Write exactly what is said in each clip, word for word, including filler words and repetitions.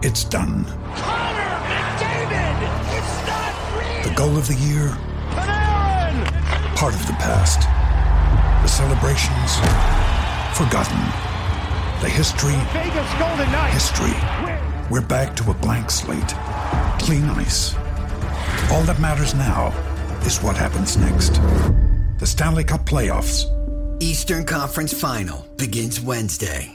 It's done. Connor McDavid! It's not real! The goal of the year? Panarin! Part of the past. The celebrations? Forgotten. The history? Vegas Golden Knights! History. We're back to a blank slate. Clean ice. All that matters now is what happens next. The Stanley Cup Playoffs. Eastern Conference Final begins Wednesday.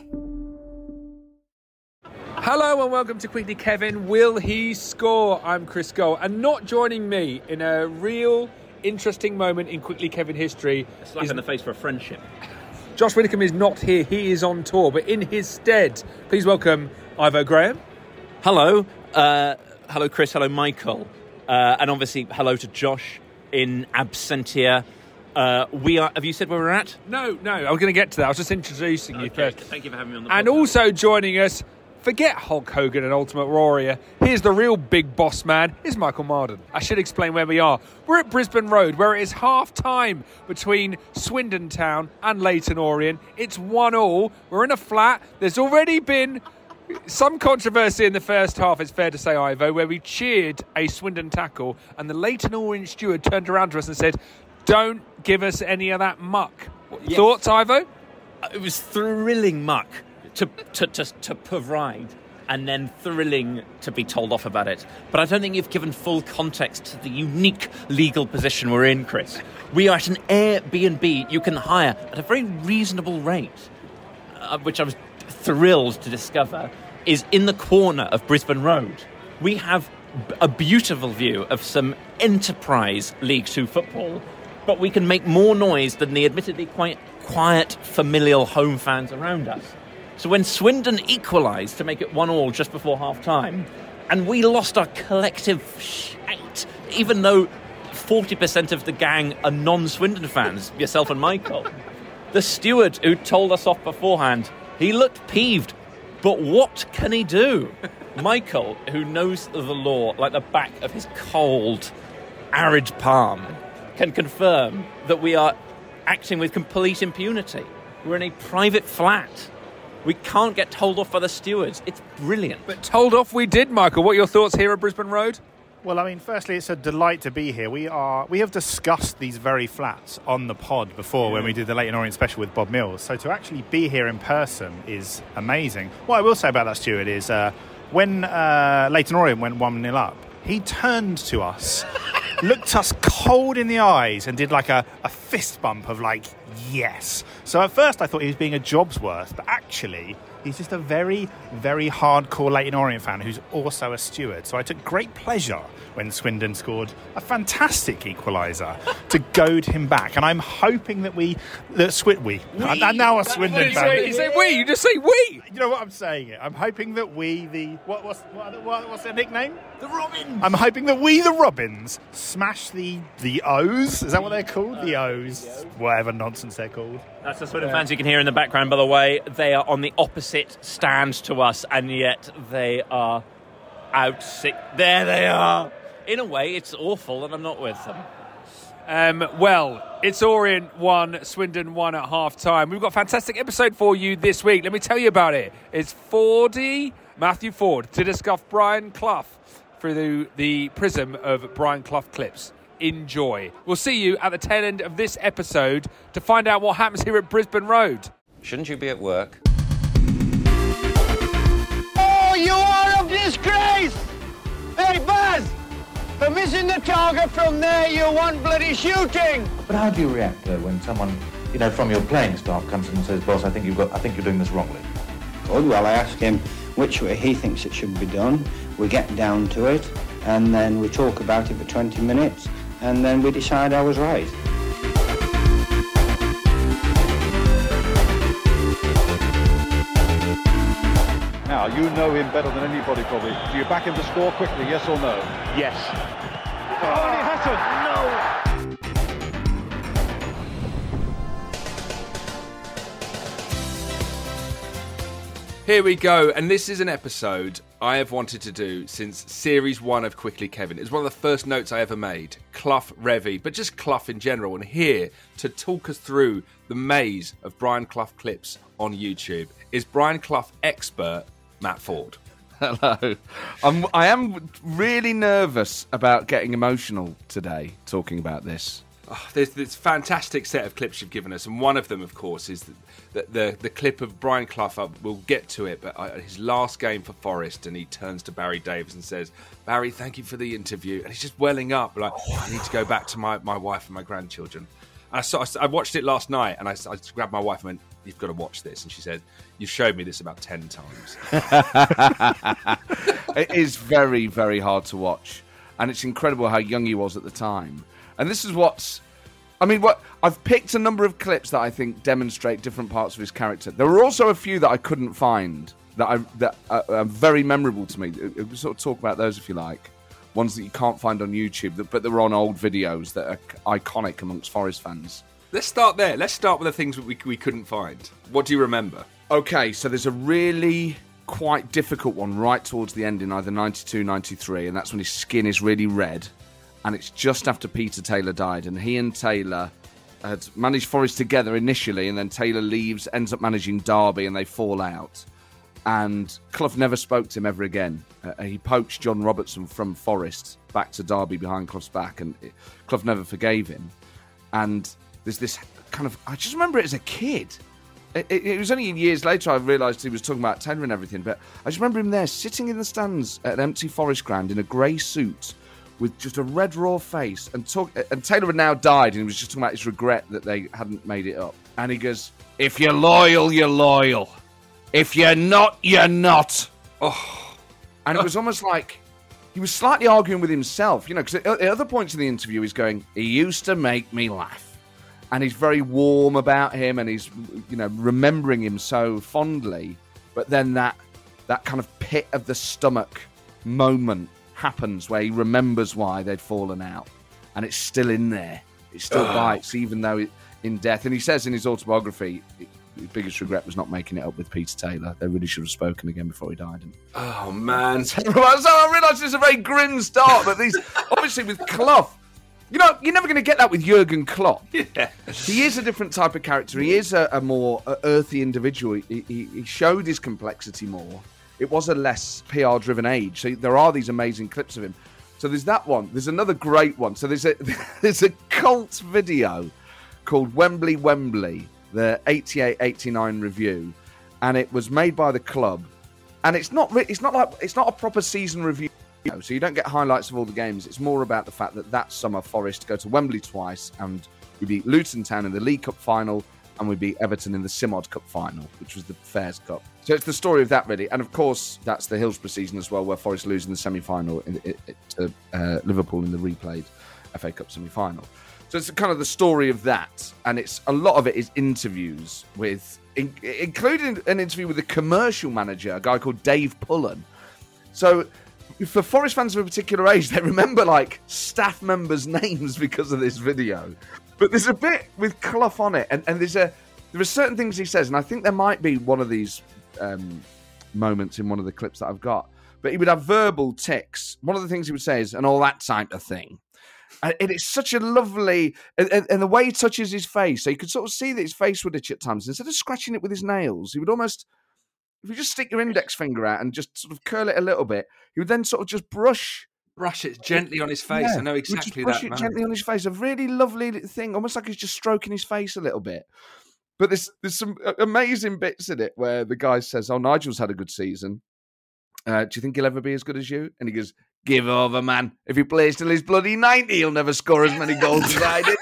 Hello and welcome to Quickly Kevin. Will he score? I'm Chris Gold. And not joining me in a real interesting moment in Quickly Kevin history. A slap is... in the face for a friendship. Josh Widdicombe is not here. He is on tour. But in his stead, please welcome Ivo Graham. Hello. Uh, hello, Chris. Hello, Michael. Uh, and obviously, hello to Josh in absentia. Uh, we are. Have you said where we're at? No, no. I was going to get to that. I was just introducing you Okay, first. Thank you for having me on the And podcast. also joining us, forget Hulk Hogan and Ultimate Warrior. Here's the real big boss man. Here's Michael Marden. I should explain where we are. We're at Brisbane Road, where it is half time between Swindon Town and Leyton Orient. It's one all. We're in a flat. There's already been some controversy in the first half, it's fair to say, Ivo, where we cheered a Swindon tackle and the Leyton Orient steward turned around to us and said, "Don't give us any of that muck." Yes. Thoughts, Ivo? It was thrilling muck to, to, to, to provide and then thrilling to be told off about it. But I don't think you've given full context to the unique legal position we're in, Chris. We are at an Airbnb you can hire at a very reasonable rate, uh, which I was thrilled to discover is in the corner of Brisbane Road. We have a beautiful view of some enterprise League Two football, but we can make more noise than the admittedly quite quiet, familial home fans around us. So when Swindon equalised to make it one all just before half-time, and we lost our collective shite, even though forty percent of the gang are non-Swindon fans, yourself and Michael, the steward who told us off beforehand, he looked peeved. But what can he do? Michael, who knows the law like the back of his cold, arid palm, can confirm that we are acting with complete impunity. We're in a private flat. We can't get told off by the stewards. It's brilliant. But told off we did, Michael. What are your thoughts here at Brisbane Road? Well, I mean, firstly, it's a delight to be here. We are we have discussed these very flats on the pod before when we did the Leyton Orient special with Bob Mills. So to actually be here in person is amazing. What I will say about that, Stuart, is uh, when uh, Leyton Orient went one nil up, he turned to us, looked us cold in the eyes and did like a, a fist bump of like, yes. So at first I thought he was being a job's worth, but actually he's just a very, very hardcore Leyton Orient fan who's also a steward. So I took great pleasure when Swindon scored a fantastic equaliser to goad him back. And I'm hoping that we... that Swit we. We. I'm now a Swindon You fan. say, you say we. You just say we. You know what I'm saying? It. I'm hoping that we, the... What, what's, what, what, what's their nickname? The Robins! I'm hoping that we, the Robins, smash the the O's. Is that what they're called? The O's. Whatever nonsense they're called. That's the Swindon fans you can hear in the background, by the way. They are on the opposite stand to us, and yet they are out sick. There they are. In a way, it's awful, and I'm not with them. Um, well, it's Orient one, Swindon one at half-time. We've got a fantastic episode for you this week. Let me tell you about it. It's Fordy, Matthew Ford, to discuss Brian Clough through the, the prism of Brian Clough clips. Enjoy. We'll see you at the tail end of this episode to find out what happens here at Brisbane Road. Shouldn't you be at work? Oh, you are a disgrace! Hey, Buzz! For missing the target from there, you want bloody shooting! But how do you react though when someone, you know, from your playing staff comes in and says, "Boss, I think you've got, I think you're doing this wrongly"? Good. Well, I ask him which way he thinks it should be done. We get down to it, and then we talk about it for twenty minutes, and then we decide I was right. Now, you know him better than anybody probably. Do you back him to score quickly, yes or no? Yes. Oh, he hasn't! Here we go, and this is an episode I have wanted to do since series one of Quickly Kevin. It's one of the first notes I ever made. Clough Revy, but just Clough in general. And here to talk us through the maze of Brian Clough clips on YouTube is Brian Clough expert Matt Ford. Hello. I'm, I am really nervous about getting emotional today talking about this. Oh, there's this fantastic set of clips you've given us, and one of them, of course, is the the, the, the clip of Brian Clough. We'll get to it, but uh, his last game for Forest, and he turns to Barry Davies and says, "Barry, thank you for the interview." And he's just welling up, like, oh, "I need to go back to my, my wife and my grandchildren." And I, saw, I watched it last night, and I, I grabbed my wife and went, "You've got to watch this." And she said, "You've showed me this about ten times." It is very, very hard to watch. And it's incredible how young he was at the time. And this is what's... I mean, what I've picked a number of clips that I think demonstrate different parts of his character. There were also a few that I couldn't find that, I, that are, are very memorable to me. We'll sort of talk about those if you like. Ones that you can't find on YouTube, but they're on old videos that are iconic amongst Forest fans. Let's start there. Let's start with the things that we, we couldn't find. What do you remember? Okay, so there's a really quite difficult one right towards the end in either ninety-two, ninety-three, and that's when his skin is really red, and it's just after Peter Taylor died, and he and Taylor had managed Forest together initially, and then Taylor leaves, ends up managing Derby, and they fall out. And Clough never spoke to him ever again. Uh, he poached John Robertson from Forest back to Derby behind Clough's back, and it, Clough never forgave him. And there's this kind of... I just remember it as a kid. It, it, it was only years later I realised he was talking about Taylor and everything, but I just remember him there sitting in the stands at an empty Forest ground in a grey suit with just a red raw face, and talk. And Taylor had now died, and he was just talking about his regret that they hadn't made it up. And he goes, "If you're loyal, you're loyal. If you're not, you're not." Oh, and it was almost like he was slightly arguing with himself, you know, because at other points in the interview he's going, "He used to make me laugh." And he's very warm about him, and he's, you know, remembering him so fondly. But then that that kind of pit of the stomach moment happens where he remembers why they'd fallen out, and it's still in there. It still bites, even though it, in death. And he says in his autobiography, his biggest regret was not making it up with Peter Taylor. They really should have spoken again before he died. And oh man! So I realised it's a very grim start, but these obviously with Clough. You know, you're never going to get that with Jurgen Klopp. Yeah. He is a different type of character. He is a, a more uh, earthy individual. He, he, he showed his complexity more. It was a less P R-driven age. So there are these amazing clips of him. So there's that one. There's another great one. So there's a there's a cult video called Wembley, Wembley, the eighty-eight eighty-nine review, and it was made by the club. And it's not it's not like it's not a proper season review. So you don't get highlights of all the games. It's more about the fact that that summer Forest go to Wembley twice, and we beat Luton Town in the League Cup final, and we beat Everton in the Simod Cup final, which was the Fairs Cup. So it's the story of that, really. And of course, that's the Hillsborough season as well, where Forest lose in the semi-final to uh, Liverpool in the replayed F A Cup semi-final. So it's kind of the story of that, and it's a lot of it is interviews with, in, including an interview with a commercial manager, a guy called Dave Pullen. So for Forest fans of a particular age, they remember like staff members' names because of this video. But there's a bit with Clough on it, and, and there's a there are certain things he says, and I think there might be one of these um, moments in one of the clips that I've got. But he would have verbal tics. One of the things he would say is, "and all that type of thing." And it's such a lovely, and, and the way he touches his face, so you could sort of see that his face would itch at times. Instead of scratching it with his nails, he would almost, if you just stick your index finger out and just sort of curl it a little bit, he would then sort of just brush brush it gently on his face. Yeah, I know exactly brush that. it Man. gently on his face. A really lovely thing, almost like he's just stroking his face a little bit. But there's there's some amazing bits in it where the guy says, "Oh, Nigel's had a good season. Uh, do you think he'll ever be as good as you?" And he goes, "Give over, man. If he plays till he's bloody ninety, he'll never score as many goals as I did."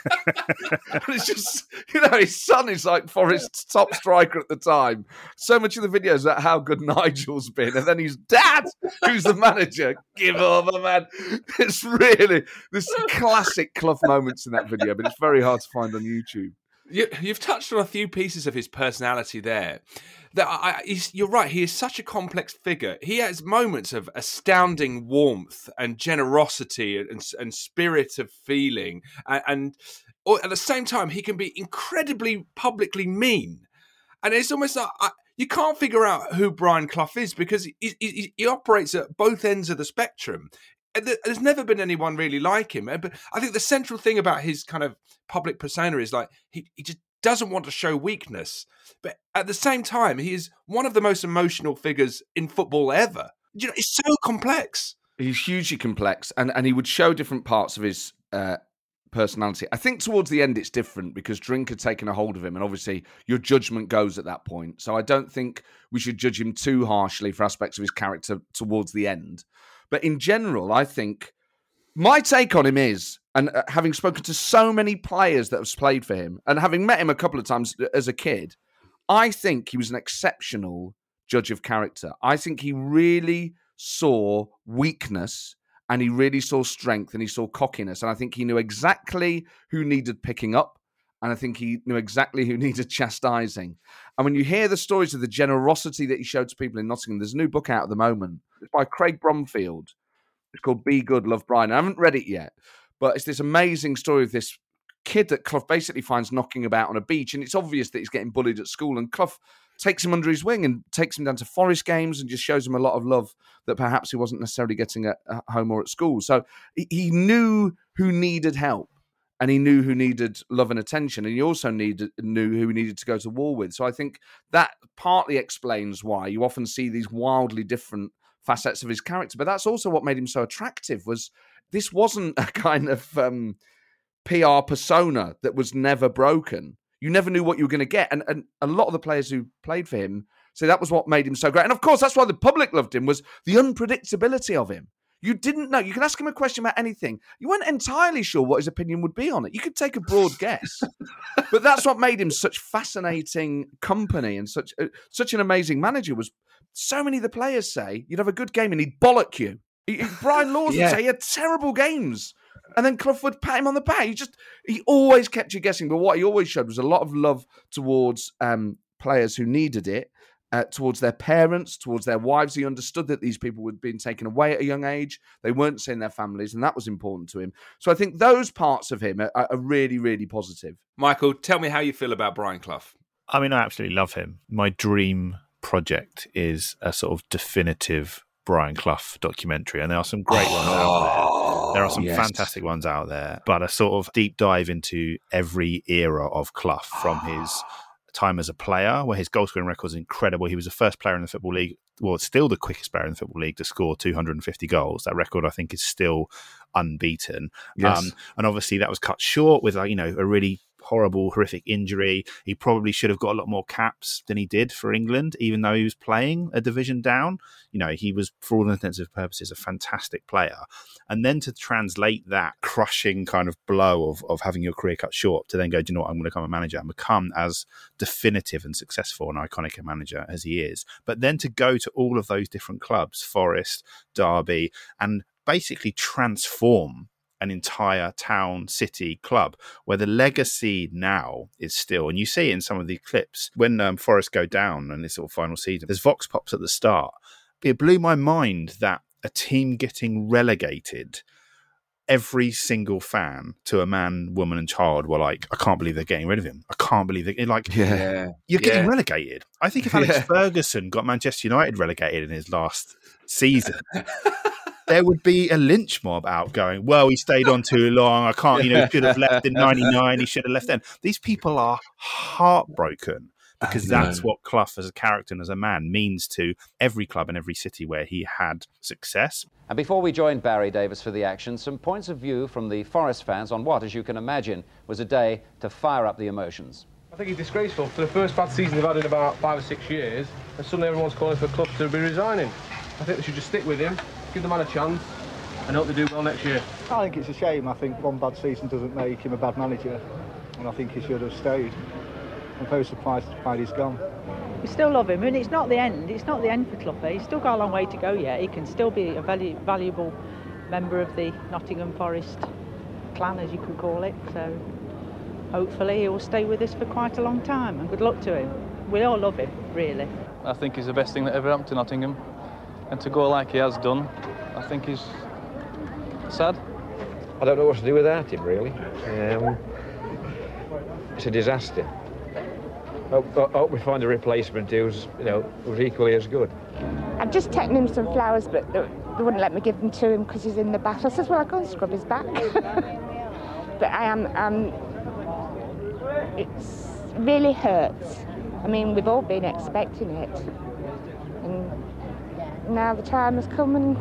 And it's just, you know, his son is like Forest's top striker at the time. So much of the video is about how good Nigel's been. And then his dad, who's the manager, "Give over, man." It's really, there's some classic Clough moments in that video, but it's very hard to find on YouTube. You, you've touched on a few pieces of his personality there. That I, he's, you're right, he is such a complex figure. He has moments of astounding warmth and generosity and, and spirit of feeling. And, and or at the same time, he can be incredibly publicly mean. And it's almost like I, you can't figure out who Brian Clough is because he, he, he operates at both ends of the spectrum. There's never been anyone really like him. But I think the central thing about his kind of public persona is like he, he just doesn't want to show weakness. But at the same time, he is one of the most emotional figures in football ever. You know, it's so complex. He's hugely complex, and, and he would show different parts of his uh, personality. I think towards the end it's different because drink had taken a hold of him, and obviously your judgment goes at that point. So I don't think we should judge him too harshly for aspects of his character towards the end. But in general, I think my take on him is, and uh, having spoken to so many players that have played for him, and having met him a couple of times as a kid, I think he was an exceptional judge of character. I think he really saw weakness and he really saw strength and he saw cockiness. And I think he knew exactly who needed picking up. And I think he knew exactly who needed chastising. And when you hear the stories of the generosity that he showed to people in Nottingham, there's a new book out at the moment. It's by Craig Bromfield. It's called Be Good, Love Brian. I haven't read it yet, but it's this amazing story of this kid that Clough basically finds knocking about on a beach. And it's obvious that he's getting bullied at school. And Clough takes him under his wing and takes him down to Forest games and just shows him a lot of love that perhaps he wasn't necessarily getting at home or at school. So he knew who needed help and he knew who needed love and attention. And he also needed knew who he needed to go to war with. So I think that partly explains why you often see these wildly different facets of his character. But that's also what made him so attractive, was this wasn't a kind of um, P R persona that was never broken. You never knew what you were going to get. And, and a lot of the players who played for him say that was what made him so great. And of course, that's why the public loved him, was the unpredictability of him. You didn't know. You can ask him a question about anything. You weren't entirely sure what his opinion would be on it. You could take a broad guess. But that's what made him such fascinating company and such, uh, such an amazing manager. Was so many of the players say you'd have a good game and he'd bollock you. He, Brian Laws yeah. would say he had terrible games. And then Clough would pat him on the back. He just, he always kept you guessing. But what he always showed was a lot of love towards um, players who needed it, uh, towards their parents, towards their wives. He understood that these people were being taken away at a young age. They weren't seeing their families, and that was important to him. So I think those parts of him are, are really, really positive. Michael, tell me how you feel about Brian Clough. I mean, I absolutely love him. My dream project is a sort of definitive Brian Clough documentary, and there are some great ones out there. There are some yes. fantastic ones out there, but a sort of deep dive into every era of Clough, from his time as a player, where his goal scoring record is incredible. He was the first player in the Football League, well, still the quickest player in the Football League to score two hundred fifty goals. That record, I think, is still unbeaten. Yes. Um, and obviously that was cut short with, like, you know, a really horrible, horrific injury. He probably should have got a lot more caps than he did for England, even though he was playing a division down. You know, he was, for all intents and purposes, a fantastic player. And then to translate that crushing kind of blow of, of having your career cut short to then go, do you know what, I'm going to become a manager and become as definitive and successful and iconic a manager as he is. But then to go to all of those different clubs, Forest, Derby, and basically transform an entire town, city, club, where the legacy now is still, and you see it in some of the clips, when um, Forest go down in this sort of final season, there's vox pops at the start. It blew my mind that a team getting relegated, every single fan, to a man, woman and child, were like, I can't believe they're getting rid of him. I can't believe they're like, yeah. you're getting yeah. relegated. I think if Alex yeah. Ferguson got Manchester United relegated in his last season, there would be a lynch mob out going, well, he stayed on too long. I can't, you know, he should have left in ninety-nine. He should have left then. These people are heartbroken because that's what Clough as a character and as a man means to every club and every city where he had success. And before we join Barry Davis for the action, some points of view from the Forest fans on what, as you can imagine, was a day to fire up the emotions. I think it's disgraceful. For the first bad season they've had in about five or six years, and suddenly everyone's calling for Clough to be resigning. I think they should just stick with him, give the man a chance, and hope they do well next year. I think it's a shame. I think one bad season doesn't make him a bad manager, and I think he should have stayed. I'm very surprised why he's gone. We still love him, and it's not the end. It's not the end for Clough. He's still got a long way to go yet. He can still be a valu valuable member of the Nottingham Forest clan, as you could call it. So hopefully he will stay with us for quite a long time, and good luck to him. We all love him, really. I think he's the best thing that ever happened to Nottingham. And to go like he has done, I think is sad. I don't know what to do without him, really. Um, it's a disaster. I hope, I hope we find a replacement who's, you know, who's equally as good. I've just taken him some flowers, but they, they wouldn't let me give them to him because he's in the bath. I says, well, I'll go and scrub his back. But I am, um, it's really hurts. I mean, we've all been expecting it. And now the time has come, and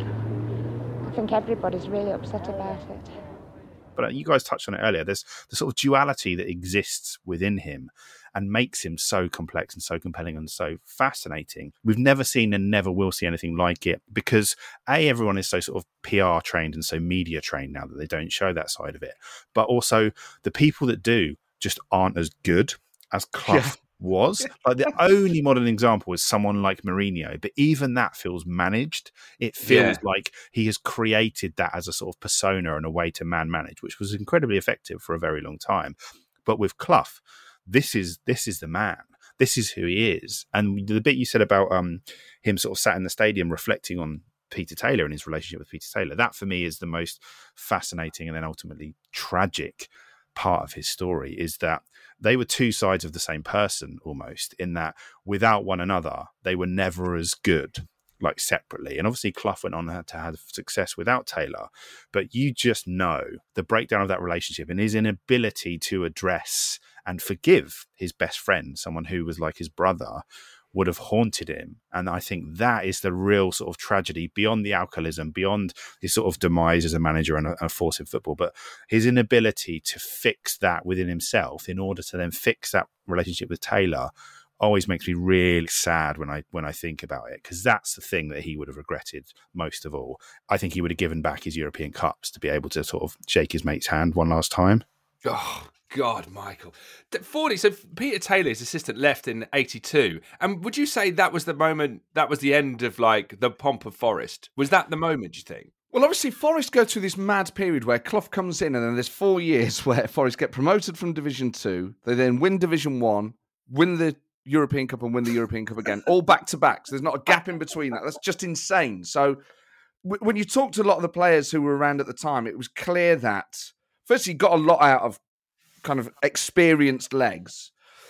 I think everybody's really upset about it. But you guys touched on it earlier. There's the sort of duality that exists within him and makes him so complex and so compelling and so fascinating. We've never seen and never will see anything like it because, A, everyone is so sort of P R trained and so media trained now that they don't show that side of it. But also the people that do just aren't as good as Clough yeah. was. Like the only modern example is someone like Mourinho, but even that feels managed. It feels yeah. like he has created that as a sort of persona and a way to man manage, which was incredibly effective for a very long time. But with Clough, this is this is the man. This is who he is. And the bit you said about um, him sort of sat in the stadium reflecting on Peter Taylor and his relationship with Peter Taylor, that for me is the most fascinating and then ultimately tragic part of his story, is that they were two sides of the same person almost, in that without one another, they were never as good, like separately. And obviously Clough went on to have success without Taylor, but you just know the breakdown of that relationship and his inability to address and forgive his best friend, someone who was like his brother, would have haunted him. And I think that is the real sort of tragedy beyond the alcoholism, beyond his sort of demise as a manager and a, a force in football, but his inability to fix that within himself in order to then fix that relationship with Taylor always makes me really sad when I when I think about it, because that's the thing that he would have regretted most of all. I think he would have given back his European Cups to be able to sort of shake his mate's hand one last time. Oh, God, Michael. forty, so Peter Taylor's assistant left in eighty-two. And would you say that was the moment, that was the end of like the pomp of Forest? Was that the moment, do you think? Well, obviously, Forest go through this mad period where Clough comes in and then there's four years where Forest get promoted from Division two. They then win Division one, win the European Cup and win the European Cup again, all back to back. So there's not a gap in between that. That's just insane. So w- when you talk to a lot of the players who were around at the time, it was clear that first he got a lot out of kind of experienced legs,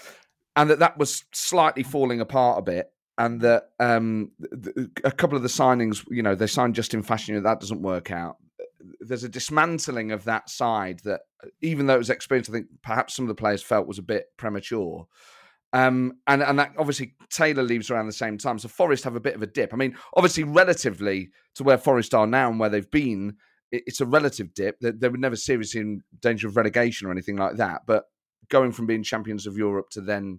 and that that was slightly falling apart a bit, and that um, th- a couple of the signings, you know, they signed Justin Fashanu, that doesn't work out. There's a dismantling of that side that, even though it was experienced, I think perhaps some of the players felt was a bit premature. Um, and, and that obviously Taylor leaves around the same time. So Forest have a bit of a dip. I mean, obviously relatively to where Forest are now and where they've been, it's a relative dip. They, they were never seriously in danger of relegation or anything like that. But going from being champions of Europe to then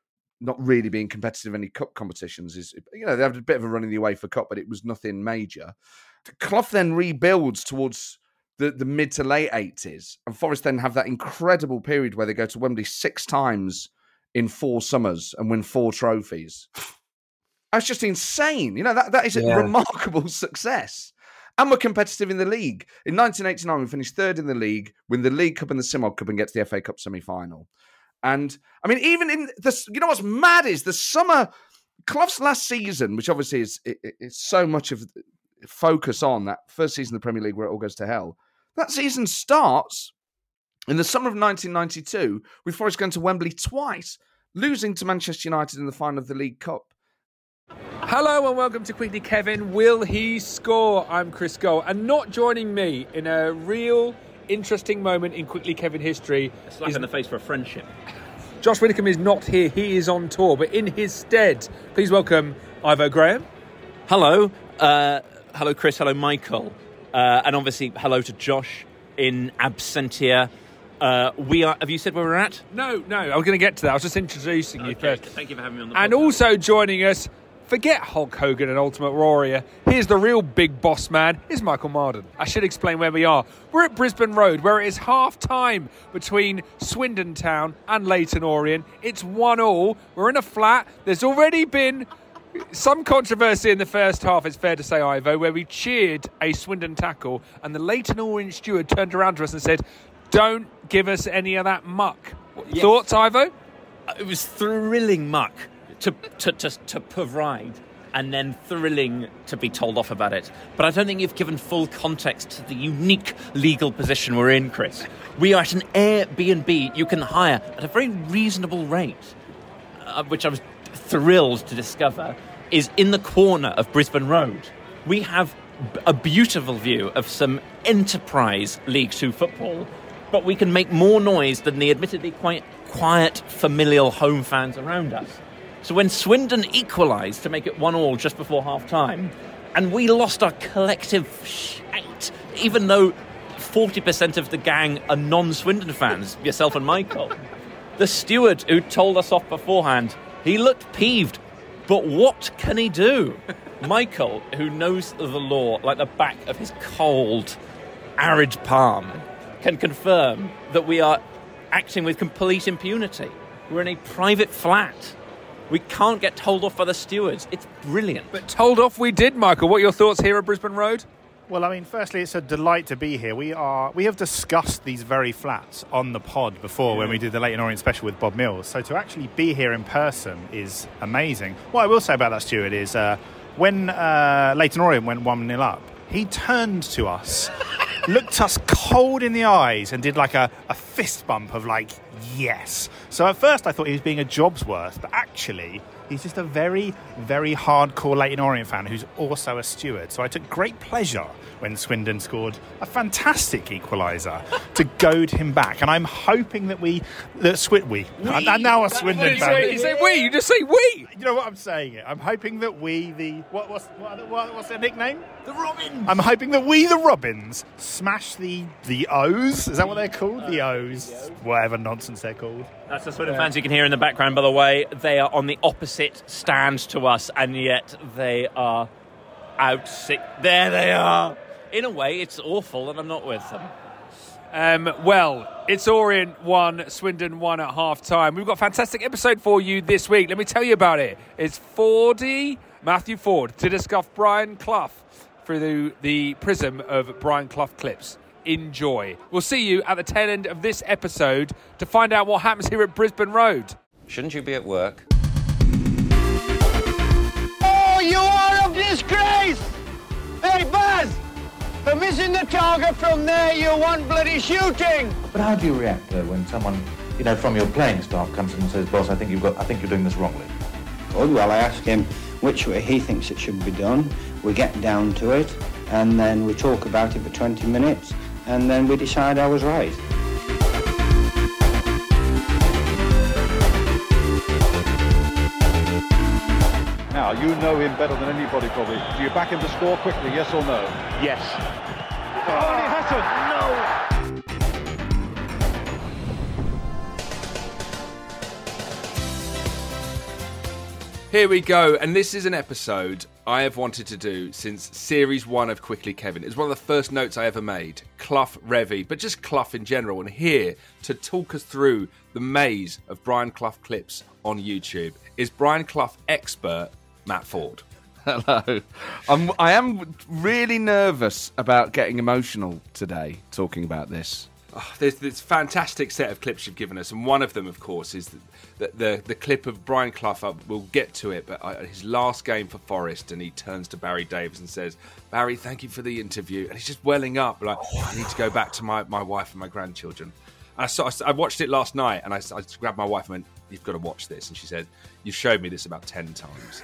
not really being competitive in any cup competitions is, you know, they have a bit of a run in the UEFA Cup, but it was nothing major. Clough then rebuilds towards the, the mid to late eighties. And Forest then have that incredible period where they go to Wembley six times in four summers and win four trophies. That's just insane. You know, that, that is yeah. a remarkable success. And we're competitive in the league. In nineteen eighty-nine, we finished third in the league, win the League Cup and the Simod Cup and get to the F A Cup semi-final. And, I mean, even in the... You know what's mad is the summer... Clough's last season, which obviously is it, it's so much of focus on, that first season of the Premier League where it all goes to hell, that season starts in the summer of nineteen ninety-two with Forest going to Wembley twice, losing to Manchester United in the final of the League Cup. Hello and welcome to Quickly Kevin. Will he score? I'm Chris Gold, and not joining me in a real interesting moment in Quickly Kevin history. A slap in the face for a friendship. Josh Widdicombe is not here. He is on tour, but in his stead, please welcome Ivo Graham. Hello. Uh, hello, Chris. Hello, Michael. Uh, and obviously, hello to Josh in absentia. Uh, we are. Have you said where we're at? No, no. I was going to get to that. I was just introducing okay, you first. Thank you for having me on the podcast. And also joining us, forget Hulk Hogan and Ultimate Warrior. Here's the real big boss man. Here's Michael Marden. I should explain where we are. We're at Brisbane Road, where it is half time between Swindon Town and Leyton Orient. It's one all. We're in a flat. There's already been some controversy in the first half, it's fair to say, Ivo, where we cheered a Swindon tackle, and the Leyton Orient steward turned around to us and said, "Don't give us any of that muck." Yes. Thoughts, Ivo? It was thrilling muck to, to, to, to provide, and then thrilling to be told off about it. But I don't think you've given full context to the unique legal position we're in, Chris. We are at an Airbnb you can hire at a very reasonable rate, uh, which I was thrilled to discover is in the corner of Brisbane Road. We have a beautiful view of some enterprise League Two football, but we can make more noise than the admittedly quite quiet, familial home fans around us. So when Swindon equalised to make it one all just before half-time, and we lost our collective shite, even though forty percent of the gang are non-Swindon fans, yourself and Michael, the steward who told us off beforehand, he looked peeved. But what can he do? Michael, who knows the law like the back of his cold, arid palm, can confirm that we are acting with complete impunity. We're in a private flat. We can't get told off by the stewards. It's brilliant. But told off we did, Michael. What are your thoughts here at Brisbane Road? Well, I mean, firstly, it's a delight to be here. We are we have discussed these very flats on the pod before yeah. when we did the Leyton Orient special with Bob Mills. So to actually be here in person is amazing. What I will say about that, Stuart, is uh, when uh, Leyton Orient went one nil up, he turned to us, looked us cold in the eyes and did like a, a fist bump of like, yes. So at first I thought he was being a Jobsworth, but actually he's just a very, very hardcore Leyton Orient fan who's also a steward. So I took great pleasure when Swindon scored a fantastic equaliser to goad him back. And I'm hoping that we... that Swindon... We. we. I'm now a Swindon fan. You say we. You just say we. You know what I'm saying? It. I'm hoping that we, the... What, what's, what, what, what's their nickname? The Robins. I'm hoping that we, the Robins, smash the the O's. Is that what they're called? The O's. Whatever nonsense they're called. That's the Swindon yeah. fans you can hear in the background, by the way. They are on the opposite stand to us, and yet they are out sick. There they are. In a way, it's awful that I'm not with them. Um, well, it's Orient one, Swindon one at half-time. We've got a fantastic episode for you this week. Let me tell you about it. It's Fordy, Matthew Ford, to discuss Brian Clough through the, the prism of Brian Clough clips. Enjoy. We'll see you at the tail end of this episode to find out what happens here at Brisbane Road. Shouldn't you be at work? Oh, you are a disgrace! Hey, Buzz! For missing the target from there, you want bloody shooting! But how do you react though when someone, you know, from your playing staff comes in and says, "Boss, I think you've got, I think you're doing this wrongly"? Good. Well, I ask him which way he thinks it should be done. We get down to it, and then we talk about it for twenty minutes, and then we decide I was right. Now, you know him better than anybody probably. Do you back him to score quickly, yes or no? Yes. Oh, he hasn't! No! Here we go, and this is an episode I have wanted to do since series one of Quickly Kevin. It's one of the first notes I ever made. Clough Revy, but just Clough in general. And here to talk us through the maze of Brian Clough clips on YouTube is Brian Clough expert Matt Ford. Hello. I'm, I am really nervous about getting emotional today talking about this. Oh, there's this fantastic set of clips you've given us, and one of them, of course, is the the, the, the clip of Brian Clough. We'll get to it, but uh, his last game for Forest, and he turns to Barry Davies and says, "Barry, thank you for the interview." And he's just welling up, like, oh, "I need to go back to my, my wife and my grandchildren." And I, saw, I watched it last night, and I, I grabbed my wife and went, "You've got to watch this." And she said, "You've showed me this about ten times."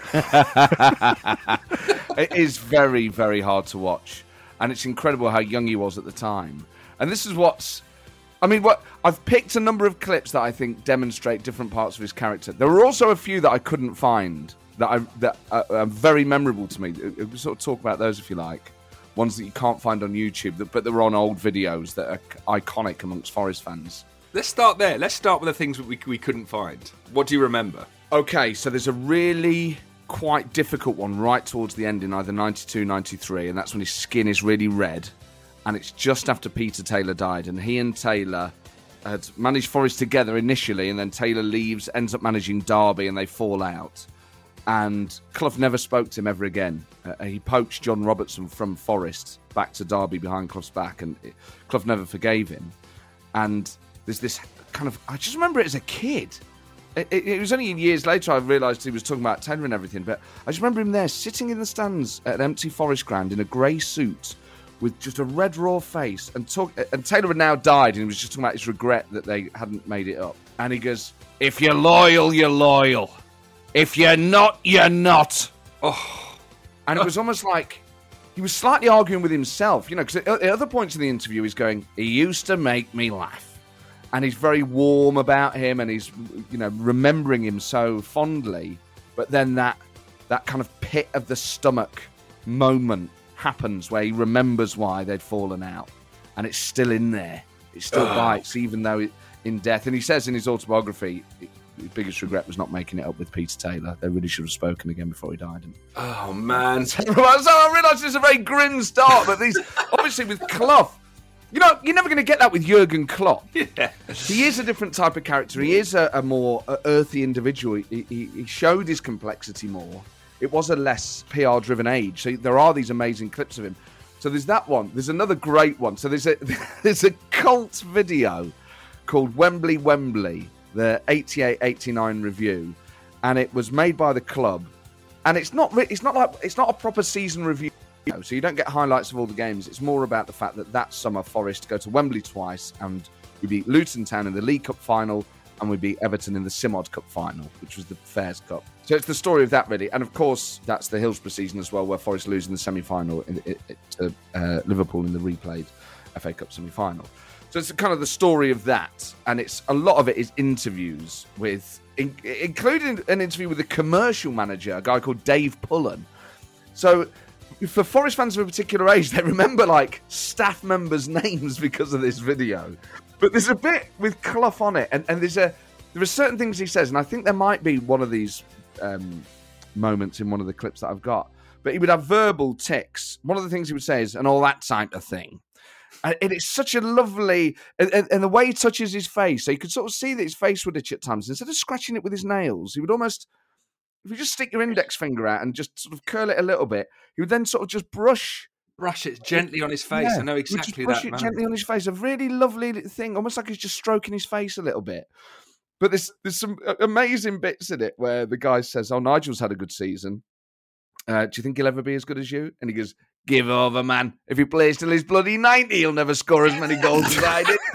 It is very, very hard to watch, and it's incredible how young he was at the time. And this is what's... I mean, what I've picked a number of clips that I think demonstrate different parts of his character. There were also a few that I couldn't find that, I, that are, are very memorable to me. We'll sort of talk about those if you like. Ones that you can't find on YouTube, but they're on old videos that are iconic amongst Forest fans. Let's start there. Let's start with the things that we, we couldn't find. What do you remember? Okay, so there's a really quite difficult one right towards the end in either ninety-two, ninety-three, and that's when his skin is really red. And it's just after Peter Taylor died, and he and Taylor had managed Forest together initially, and then Taylor leaves, ends up managing Derby, and they fall out. And Clough never spoke to him ever again. Uh, he poached John Robertson from Forest back to Derby behind Clough's back, and it, Clough never forgave him. And there's this kind of... I just remember it as a kid. It, it, it was only years later I realised he was talking about Taylor and everything, but I just remember him there, sitting in the stands at an empty Forest ground in a grey suit, with just a red raw face, and talk. And Taylor had now died, and he was just talking about his regret that they hadn't made it up. And he goes, "If you're loyal, you're loyal. If you're not, you're not." Oh, and it was almost like he was slightly arguing with himself, you know, because at other points in the interview, he's going, "He used to make me laugh," and he's very warm about him, and he's, you know, remembering him so fondly. But then that that kind of pit of the stomach moment happens where he remembers why they'd fallen out, and it's still in there. It still Ugh. bites, even though it, in death. And he says in his autobiography, his biggest regret was not making it up with Peter Taylor. They really should have spoken again before he died. And Oh, man. so I realise it's a very grim start, but these, obviously with Clough, you know, you're never going to get that with Jurgen Klopp. Yeah. He is a different type of character. He is a, a more uh, earthy individual. He, he, he showed his complexity more. It was a less P R-driven age. So there are these amazing clips of him. So there's that one. There's another great one. So there's a there's a cult video called Wembley, Wembley, the eighty-eight eighty-nine review, and it was made by the club. And it's not re- it's not like it's not a proper season review. So you don't get highlights of all the games. It's more about the fact that that summer Forest go to Wembley twice, and we beat Luton Town in the League Cup final, and we beat Everton in the Simod Cup final, which was the Fairs Cup. So it's the story of that, really. And of course, that's the Hillsborough season as well, where Forest lose in the semi-final in, in, in, to uh, Liverpool in the replayed F A Cup semi-final. So it's kind of the story of that, and it's a lot of it is interviews with, in, including an interview with the commercial manager, a guy called Dave Pullen. So for Forest fans of a particular age, they remember like staff members' names because of this video. But there's a bit with Clough on it, and, and there's a there are certain things he says, and I think there might be one of these um, moments in one of the clips that I've got. But he would have verbal tics. One of the things he would say is, and all that type of thing. And it's such a lovely, and, and the way he touches his face, so you could sort of see that his face would itch at times. Instead of scratching it with his nails, he would almost, if you just stick your index finger out and just sort of curl it a little bit, he would then sort of just brush. Brush it gently on his face. Yeah, I know he would exactly just brush that. it man. gently on his face. A really lovely thing, almost like he's just stroking his face a little bit. But there's there's some amazing bits in it where the guy says, "Oh, Nigel's had a good season. Uh, do you think he'll ever be as good as you?" And he goes, "Give over, man. If he plays till he's bloody ninety, he'll never score as many goals as I did."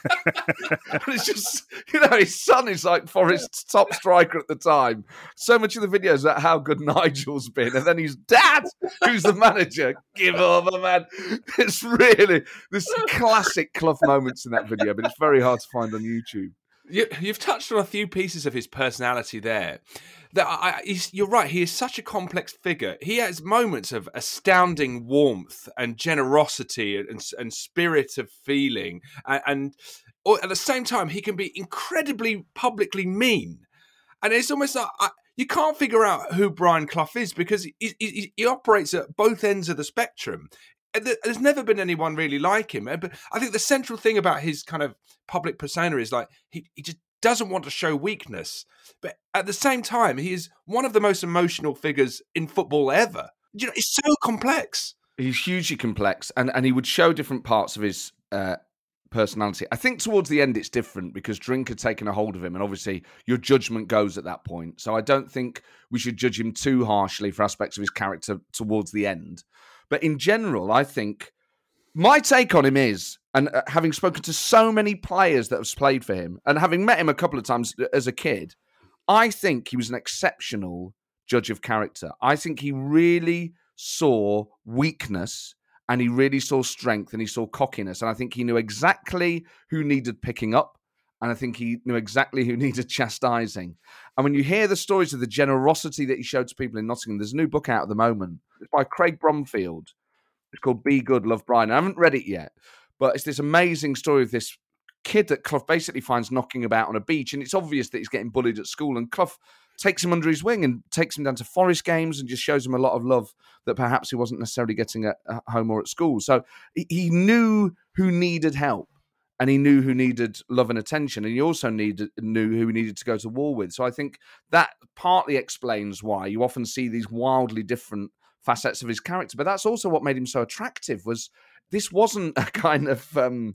And it's just, you know, his son is like Forest's top striker at the time. So much of the video is about how good Nigel's been. And then his dad, who's the manager, give over, man. It's really, there's some classic Clough moments in that video, but it's very hard to find on YouTube. You, you've touched on a few pieces of his personality there. That I, he's, you're right. He is such a complex figure. He has moments of astounding warmth and generosity and, and spirit of feeling, and, and or at the same time, he can be incredibly publicly mean. And it's almost like I, you can't figure out who Brian Clough is because he, he, he operates at both ends of the spectrum. There's never been anyone really like him. But I think the central thing about his kind of public persona is like he, he just doesn't want to show weakness. But at the same time, he is one of the most emotional figures in football ever. You know, it's so complex. He's hugely complex, and, and he would show different parts of his uh, personality. I think towards the end it's different because drink had taken a hold of him, and obviously your judgment goes at that point. So I don't think we should judge him too harshly for aspects of his character towards the end. But in general, I think my take on him is, and uh, having spoken to so many players that have played for him, and having met him a couple of times as a kid, I think he was an exceptional judge of character. I think he really saw weakness and he really saw strength and he saw cockiness. And I think he knew exactly who needed picking up. And I think he knew exactly who needed chastising. And when you hear the stories of the generosity that he showed to people in Nottingham, there's a new book out at the moment. It's by Craig Bromfield. It's called Be Good, Love Brian. I haven't read it yet, but it's this amazing story of this kid that Clough basically finds knocking about on a beach. And it's obvious that he's getting bullied at school. And Clough takes him under his wing and takes him down to Forest games and just shows him a lot of love that perhaps he wasn't necessarily getting at home or at school. So he knew who needed help. And he knew who needed love and attention. And he also needed knew who he needed to go to war with. So I think that partly explains why you often see these wildly different facets of his character. But that's also what made him so attractive, was this wasn't a kind of um,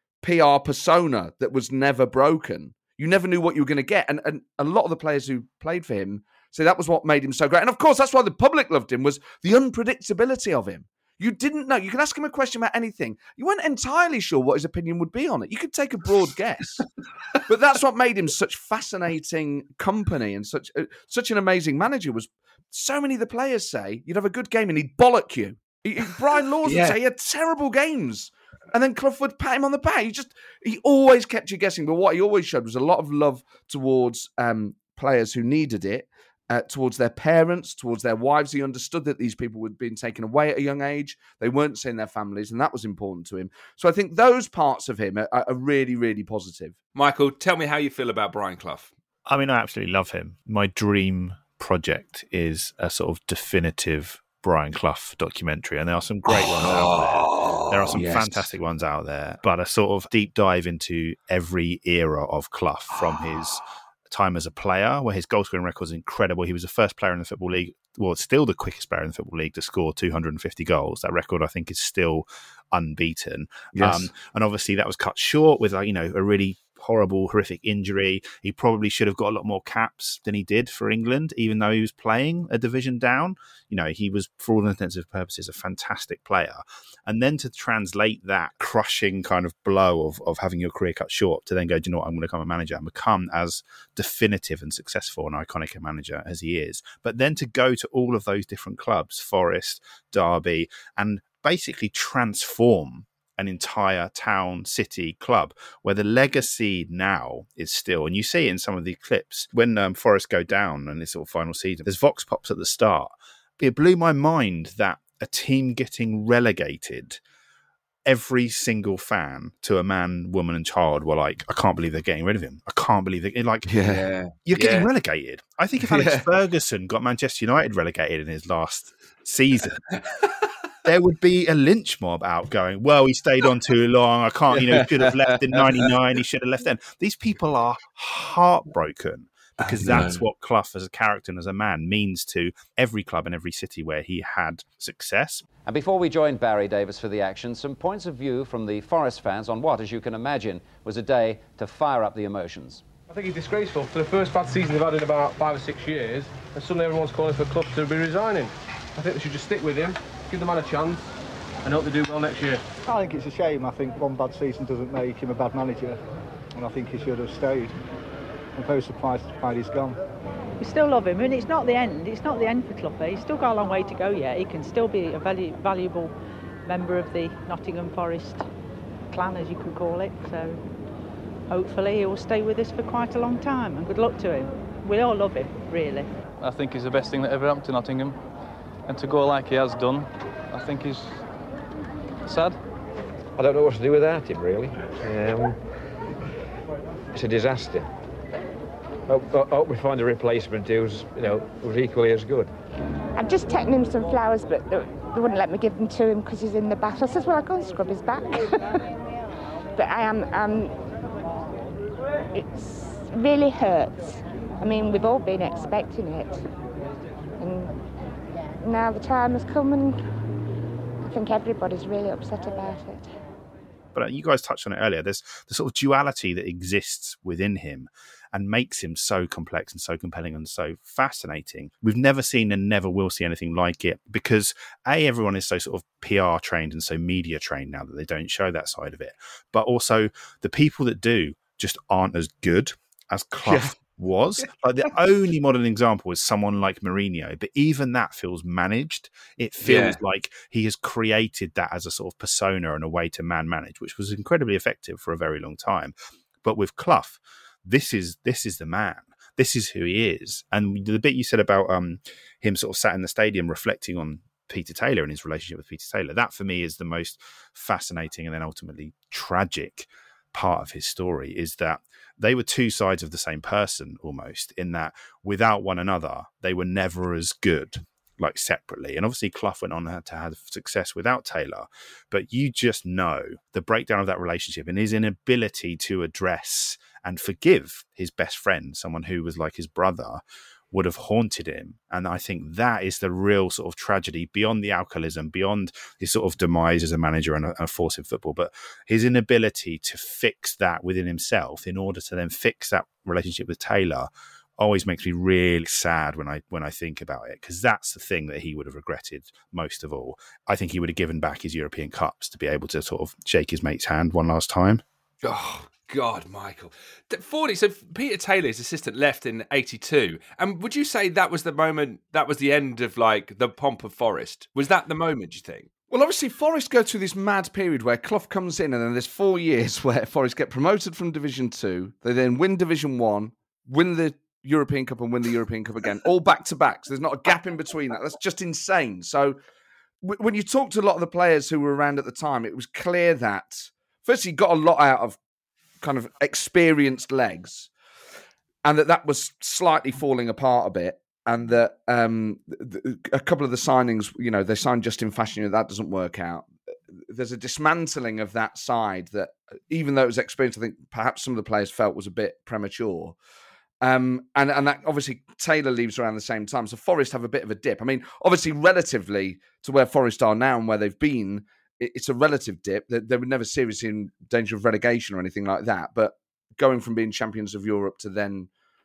P R persona that was never broken. You never knew what you were going to get. And, and a lot of the players who played for him say that was what made him so great. And of course, that's why the public loved him, was the unpredictability of him. You didn't know. You could ask him a question about anything. You weren't entirely sure what his opinion would be on it. You could take a broad guess. But that's what made him such fascinating company and such uh, such an amazing manager. Was so many of the players say you'd have a good game and he'd bollock you. He, he, Brian Laws Yeah. would say he had terrible games And then Clough would pat him on the back. He just, he always kept you guessing. But what he always showed was a lot of love towards um, players who needed it, uh, towards their parents, towards their wives. He understood that these people were being taken away at a young age. They weren't seeing their families, and that was important to him. So I think those parts of him are, are really, really positive. Michael, tell me how you feel about Brian Clough. I mean, I absolutely love him. My dream project is a sort of definitive Brian Clough documentary, and there are some great ones out there. There are some yes. fantastic ones out there, but a sort of deep dive into every era of Clough, from his time as a player, where his goal scoring record is incredible. He was the first player in the Football League, well, still the quickest player in the Football League to score two hundred fifty goals. That record, I think, is still unbeaten. Yes. Um, and obviously that was cut short with, you know, a really horrible, horrific injury. He probably should have got a lot more caps than he did for England, even though he was playing a division down. You know, he was, for all intents and purposes, a fantastic player. And then to translate that crushing kind of blow of, of having your career cut short to then go, do you know what, I'm going to become a manager and become as definitive and successful and iconic a manager as he is. But then to go to all of those different clubs, Forest, Derby, and basically transform an entire town, city, club, where the legacy now is still, and you see it in some of the clips, when um, Forest go down in this sort of final season, there's vox pops at the start. It blew my mind that a team getting relegated, every single fan, to a man, woman and child, were like, I can't believe they're getting rid of him. I can't believe they're like, yeah. you're getting yeah. relegated. I think if Alex Yeah. Ferguson got Manchester United relegated in his last season, there would be a lynch mob out going, well, he stayed on too long. I can't, you know, he should have left in ninety-nine. He should have left then. These people are heartbroken because that's what Clough as a character and as a man means to every club and every city where he had success. And before we joined Barry Davies for the action, some points of view from the Forest fans on what, as you can imagine, was a day to fire up the emotions. I think it's disgraceful. For the first bad season they've had in about five or six years, and suddenly everyone's calling for Clough to be resigning. I think they should just stick with him, give the man a chance, and hope they do well next year. I think it's a shame. I think one bad season doesn't make him a bad manager, and I think he should have stayed. I'm very surprised why he's gone. We still love him, and it's not the end. It's not the end for Clough. He's still got a long way to go yet. He can still be a valu- valuable member of the Nottingham Forest clan, as you could call it. So hopefully he will stay with us for quite a long time, and good luck to him. We all love him, really. I think he's the best thing that ever happened to Nottingham. And to go like he has done, I think is sad. I don't know what to do without him, really. Um, it's a disaster. I hope, hope we find a replacement who's, you know, who's equally as good. I've just taken him some flowers, but they, they wouldn't let me give them to him because he's in the bath. I said, well, I'll go and scrub his back. But I am, um, it's really hurts. I mean, we've all been expecting it. And now the time has come, and I think everybody's really upset about it. But you guys touched on it earlier. There's the sort of duality that exists within him and makes him so complex and so compelling and so fascinating. We've never seen and never will see anything like it because, A, everyone is so sort of P R trained and so media trained now that they don't show that side of it. But also the people that do just aren't as good as Clough yeah. was. Like the only modern example is someone like Mourinho, but even that feels managed. It feels yeah. like he has created that as a sort of persona and a way to man manage, which was incredibly effective for a very long time. But with Clough, this is this is the man. This is who he is. And the bit you said about um, him sort of sat in the stadium reflecting on Peter Taylor and his relationship with Peter Taylor, that for me is the most fascinating and then ultimately tragic part of his story, is that they were two sides of the same person almost, in that without one another, they were never as good, like separately. And obviously Clough went on to have success without Taylor, but you just know the breakdown of that relationship and his inability to address and forgive his best friend, someone who was like his brother, would have haunted him. And I think that is the real sort of tragedy beyond the alcoholism, beyond his sort of demise as a manager and a, a force in football, but his inability to fix that within himself in order to then fix that relationship with Taylor always makes me really sad when I when I think about it, because that's the thing that he would have regretted most of all. I think he would have given back his European Cups to be able to sort of shake his mate's hand one last time. Oh, God, Michael. forty, so Peter Taylor's assistant left in eighty-two. And would you say that was the moment, that was the end of like the pomp of Forest? Was that the moment, do you think? Well, obviously, Forest go through this mad period where Clough comes in, and then there's four years where Forest get promoted from Division Two. They then win Division One, win the European Cup, and win the European Cup again, all back to back. So there's not a gap in between that. That's just insane. So w- when you talk to a lot of the players who were around at the time, it was clear that firstly, you got a lot out of kind of experienced legs, and that that was slightly falling apart a bit. And that um, a couple of the signings, you know, they signed Justin Fashanu, that doesn't work out. There's a dismantling of that side that, even though it was experienced, I think perhaps some of the players felt was a bit premature. Um, and, and that obviously Taylor leaves around the same time. So Forest have a bit of a dip. I mean, obviously, relatively to where Forest are now and where they've been, it's a relative dip. They, they were never seriously in danger of relegation or anything like that. But going from being champions of Europe to then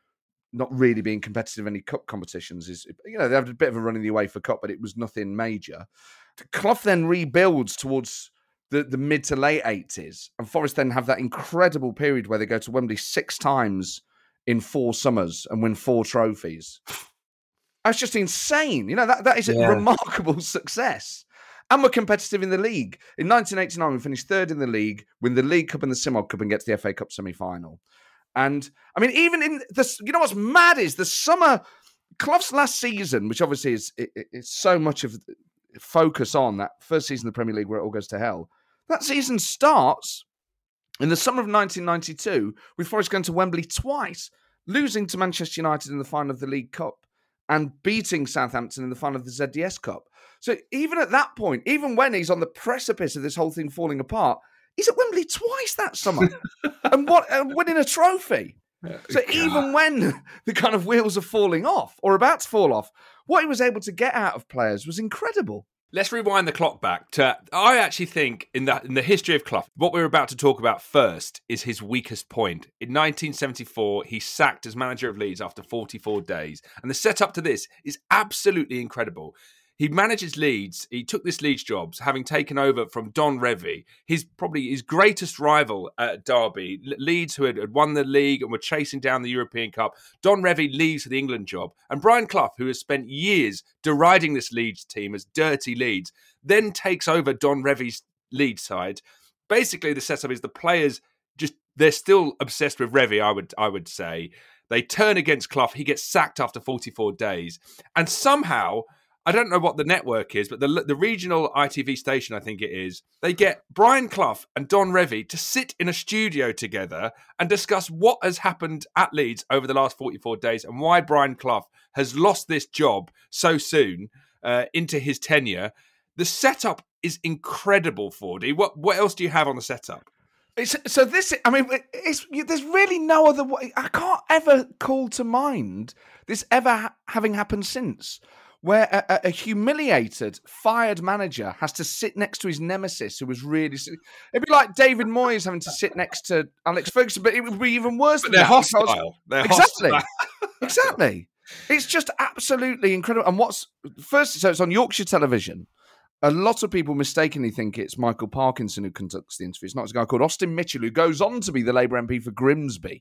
not really being competitive in any cup competitions is, you know, they had a bit of a run in the UEFA Cup, but it was nothing major. Clough then rebuilds towards the, the mid to late eighties, and Forest then have that incredible period where they go to Wembley six times in four summers and win four trophies. That's just insane. You know, that, that is a yeah. remarkable success. And we're competitive in the league. In nineteen eighty-nine, we finished third in the league, win the League Cup and the Simod Cup, and get to the F A Cup semi-final. And, I mean, even in this, you know what's mad is the summer, Clough's last season, which obviously is it, it's so much of focus on that first season of the Premier League where it all goes to hell. That season starts in the summer of nineteen ninety-two with Forest going to Wembley twice, losing to Manchester United in the final of the League Cup and beating Southampton in the final of the Z D S Cup. So even at that point, even when he's on the precipice of this whole thing falling apart, he's at Wembley twice that summer and what, uh, winning a trophy. So God. Even when the kind of wheels are falling off or about to fall off, what he was able to get out of players was incredible. Let's rewind the clock back to, I actually think in the, in the history of Clough, what we're about to talk about first is his weakest point. In nineteen seventy-four, he sacked as manager of Leeds after forty-four days. And the setup to this is absolutely incredible. He manages Leeds. He took this Leeds job, having taken over from Don Revie, his probably his greatest rival at Derby. Leeds, who had, had won the league and were chasing down the European Cup. Don Revie leaves for the England job. And Brian Clough, who has spent years deriding this Leeds team as dirty Leeds, then takes over Don Revie's Leeds side. Basically, the setup is the players just, they're still obsessed with Revie, I would, I would say. They turn against Clough. He gets sacked after forty-four days. And somehow, I don't know what the network is, but the the regional I T V station, I think it is, they get Brian Clough and Don Revie to sit in a studio together and discuss what has happened at Leeds over the last forty-four days and why Brian Clough has lost this job so soon uh, into his tenure. The setup is incredible, Fordy. What what else do you have on the setup? It's, so this, I mean, it's, there's really no other way. I can't ever call to mind this ever ha- having happened since. Where a, a humiliated, fired manager has to sit next to his nemesis, who was really... It'd be like David Moyes having to sit next to Alex Ferguson, but it would be even worse but than they're that. Hostile. They're exactly. hostile. Exactly. It's just absolutely incredible. And what's... First, so it's on Yorkshire television. A lot of people mistakenly think it's Michael Parkinson who conducts the interview. It's not. It's a guy called Austin Mitchell, who goes on to be the Labour M P for Grimsby.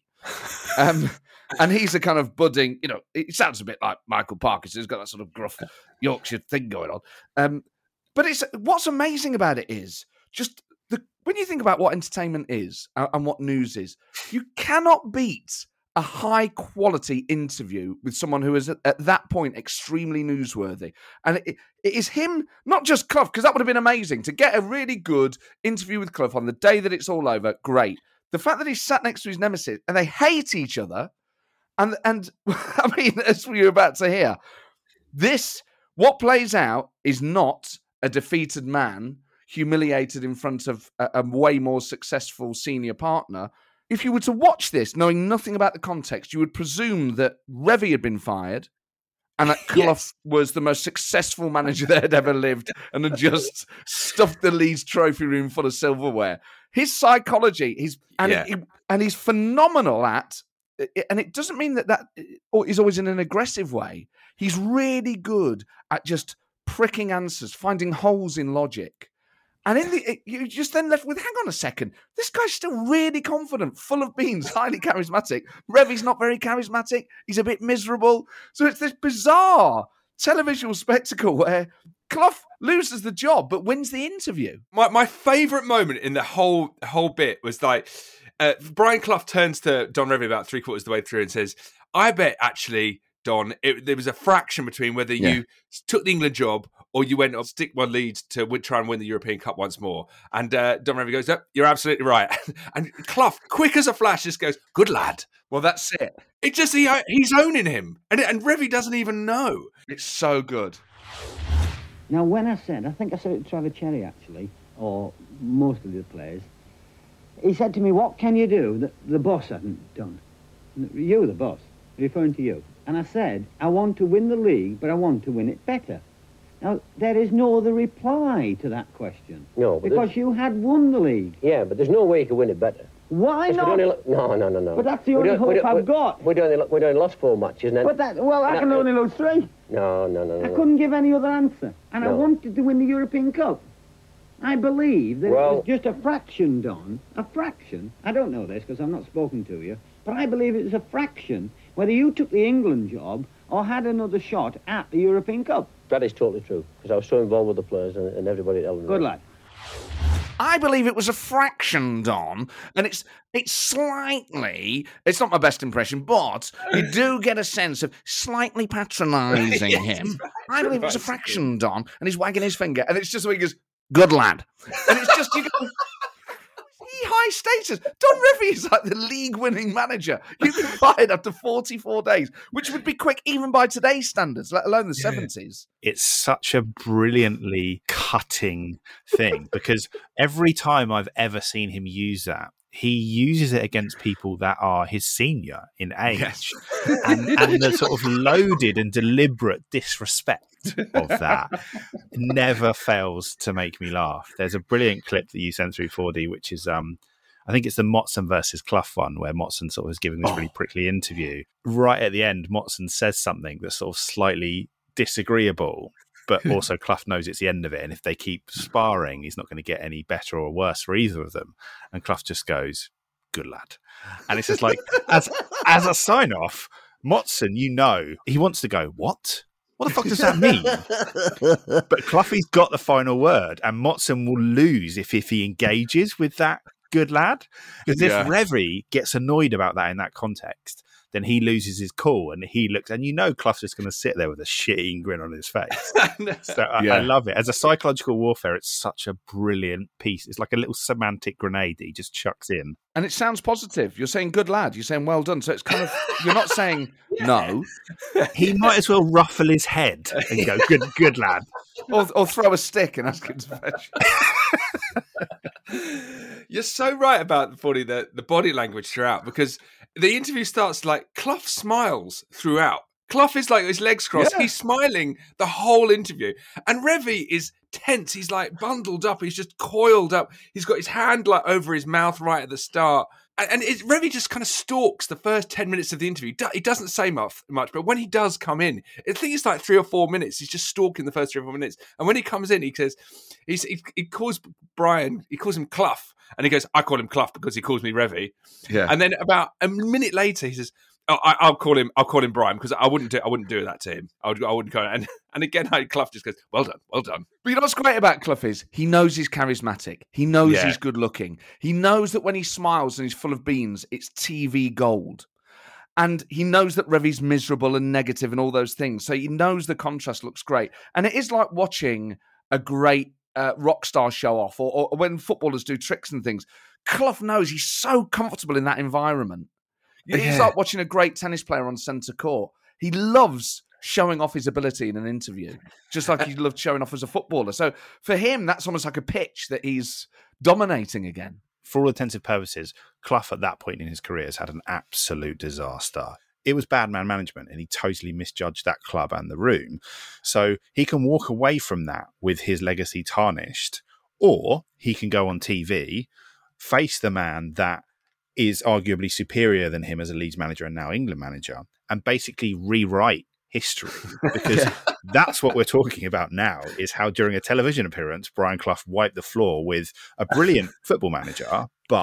Um, and he's a kind of budding, you know, it sounds a bit like Michael Parkinson. He's got that sort of gruff Yorkshire thing going on. Um, but it's what's amazing about it is just the when you think about what entertainment is and, and what news is, you cannot beat a high-quality interview with someone who is, at, at that point, extremely newsworthy. And it, it is him, not just Clough, because that would have been amazing. To get a really good interview with Clough on the day that it's all over, great. The fact that he's sat next to his nemesis, and they hate each other, and, and I mean, as we were about to hear, this, what plays out is not a defeated man humiliated in front of a, a way more successful senior partner. If you were to watch this, knowing nothing about the context, you would presume that Revie had been fired and that Clough yes. was the most successful manager that had ever lived and had just stuffed the Leeds trophy room full of silverware. His psychology, he's and, yeah. he, and he's phenomenal at, and it doesn't mean that that is always in an aggressive way. He's really good at just pricking answers, finding holes in logic. And in the, you just then left with, hang on a second, this guy's still really confident, full of beans, highly charismatic. Revie's not very charismatic. He's a bit miserable. So it's this bizarre televisual spectacle where Clough loses the job, but wins the interview. My my favourite moment in the whole whole bit was like uh, Brian Clough turns to Don Revie about three quarters of the way through and says, "I bet actually, Don, it, there was a fraction between whether Yeah. you took the England job or you went on stick one lead to win, try and win the European Cup once more." And uh, Don Revie goes, "Yep, you're absolutely right." And Clough, quick as a flash, just goes, "Good lad." Well, that's it. It just he, he's owning him, and and Revie doesn't even know. It's so good. Now, when I said, I think I said it to Trevor Cherry, actually, or most of the players, he said to me, what can you do that the boss hasn't done? You, the boss, referring to you. And I said, I want to win the league, but I want to win it better. Now, there is no other reply to that question. No, but because there's- you had won the league. Yeah, but there's no way you can win it better. Why Yes, we'd not? only lo- no, no, no, no. But that's the We'd only o- hope we'd o- I've we'd- got. We'd only, lo- we'd only lost four matches, and then... But that, well, I No, can no. only lose three. No, no, no, no. I no. couldn't give any other answer. And I No. wanted to win the European Cup. I believe that it Well- was just a fraction, Don. A fraction. I don't know this because I've not spoken to you. But I believe it was a fraction whether you took the England job or had another shot at the European Cup. That is totally true, because I was so involved with the players and, and everybody at Elland. Good lad. I believe it was a fraction, Don, and it's it's slightly, it's not my best impression, but you do get a sense of slightly patronising Yes, him. right. I believe it was a Right. fraction, Don, and he's wagging his finger, and it's just when he goes, good lad. And it's just, you go, high status. Don Revie is like the league-winning manager. You've been fired after forty-four days, which would be quick even by today's standards, let alone the seventies. It's such a brilliantly cutting thing because every time I've ever seen him use that, he uses it against people that are his senior in age. Yes. And, and the sort of loaded and deliberate disrespect of that never fails to make me laugh. There's a brilliant clip that you sent through four D, which is, um, I think it's the Motson versus Clough one, where Motson sort of is giving this really prickly interview. Right at the end, Motson says something that's sort of slightly disagreeable, but also Clough knows it's the end of it. And if they keep sparring, he's not going to get any better or worse for either of them. And Clough just goes, good lad. And it's just like, as as a sign off, Motson, you know, he wants to go, what? What the fuck does that mean? But Cloughie's got the final word, and Motson will lose if, if he engages with that good lad. Because if Yeah. Revie gets annoyed about that in that context, then he loses his cool and he looks, and you know Clough's just going to sit there with a shit-eating grin on his face. So I, Yeah. I love it. As a psychological warfare, it's such a brilliant piece. It's like a little semantic grenade that he just chucks in. And it sounds positive. You're saying good lad. You're saying well done. So it's kind of, you're not saying no. He might as well ruffle his head and go, good, good lad. Or, or throw a stick and ask him to fetch. You're so right about Forty, the, the body language throughout, because the interview starts like Clough smiles throughout. Clough is like his legs crossed. Yeah. He's smiling the whole interview. And Revie is tense. He's like bundled up. He's just coiled up. He's got his hand like over his mouth right at the start. And, and it, Revie just kind of stalks the first ten minutes of the interview. Do- He doesn't say much, much, but when he does come in, I think it's like three or four minutes. He's just stalking the first three or four minutes. And when he comes in, he says, he's, he, he calls Brian, he calls him Clough. And he goes, I call him Clough because he calls me Revie. Yeah. And then about a minute later, he says, oh, I, I'll call him. I'll call him Brian because I wouldn't do. I wouldn't do that to him. I, would, I wouldn't go. And and again, Clough just goes, "Well done, well done." But you know what's great about Clough is he knows he's charismatic. He knows Yeah. he's good looking. He knows that when he smiles and he's full of beans, it's T V gold. And he knows that Revie's miserable and negative and all those things. So he knows the contrast looks great. And it is like watching a great uh, rock star show off, or, or when footballers do tricks and things. Clough knows he's so comfortable in that environment. It's Yeah. like watching a great tennis player on centre court. He loves showing off his ability in an interview, just like he loved showing off as a footballer. So for him, that's almost like a pitch that he's dominating again. For all intents and purposes, Clough at that point in his career has had an absolute disaster. It was bad man management, and he totally misjudged that club and the room. So he can walk away from that with his legacy tarnished, or he can go on T V, face the man that is arguably superior than him as a Leeds manager and now England manager, and basically rewrite history. Because that's what we're talking about now, is how during a television appearance, Brian Clough wiped the floor with a brilliant football manager, but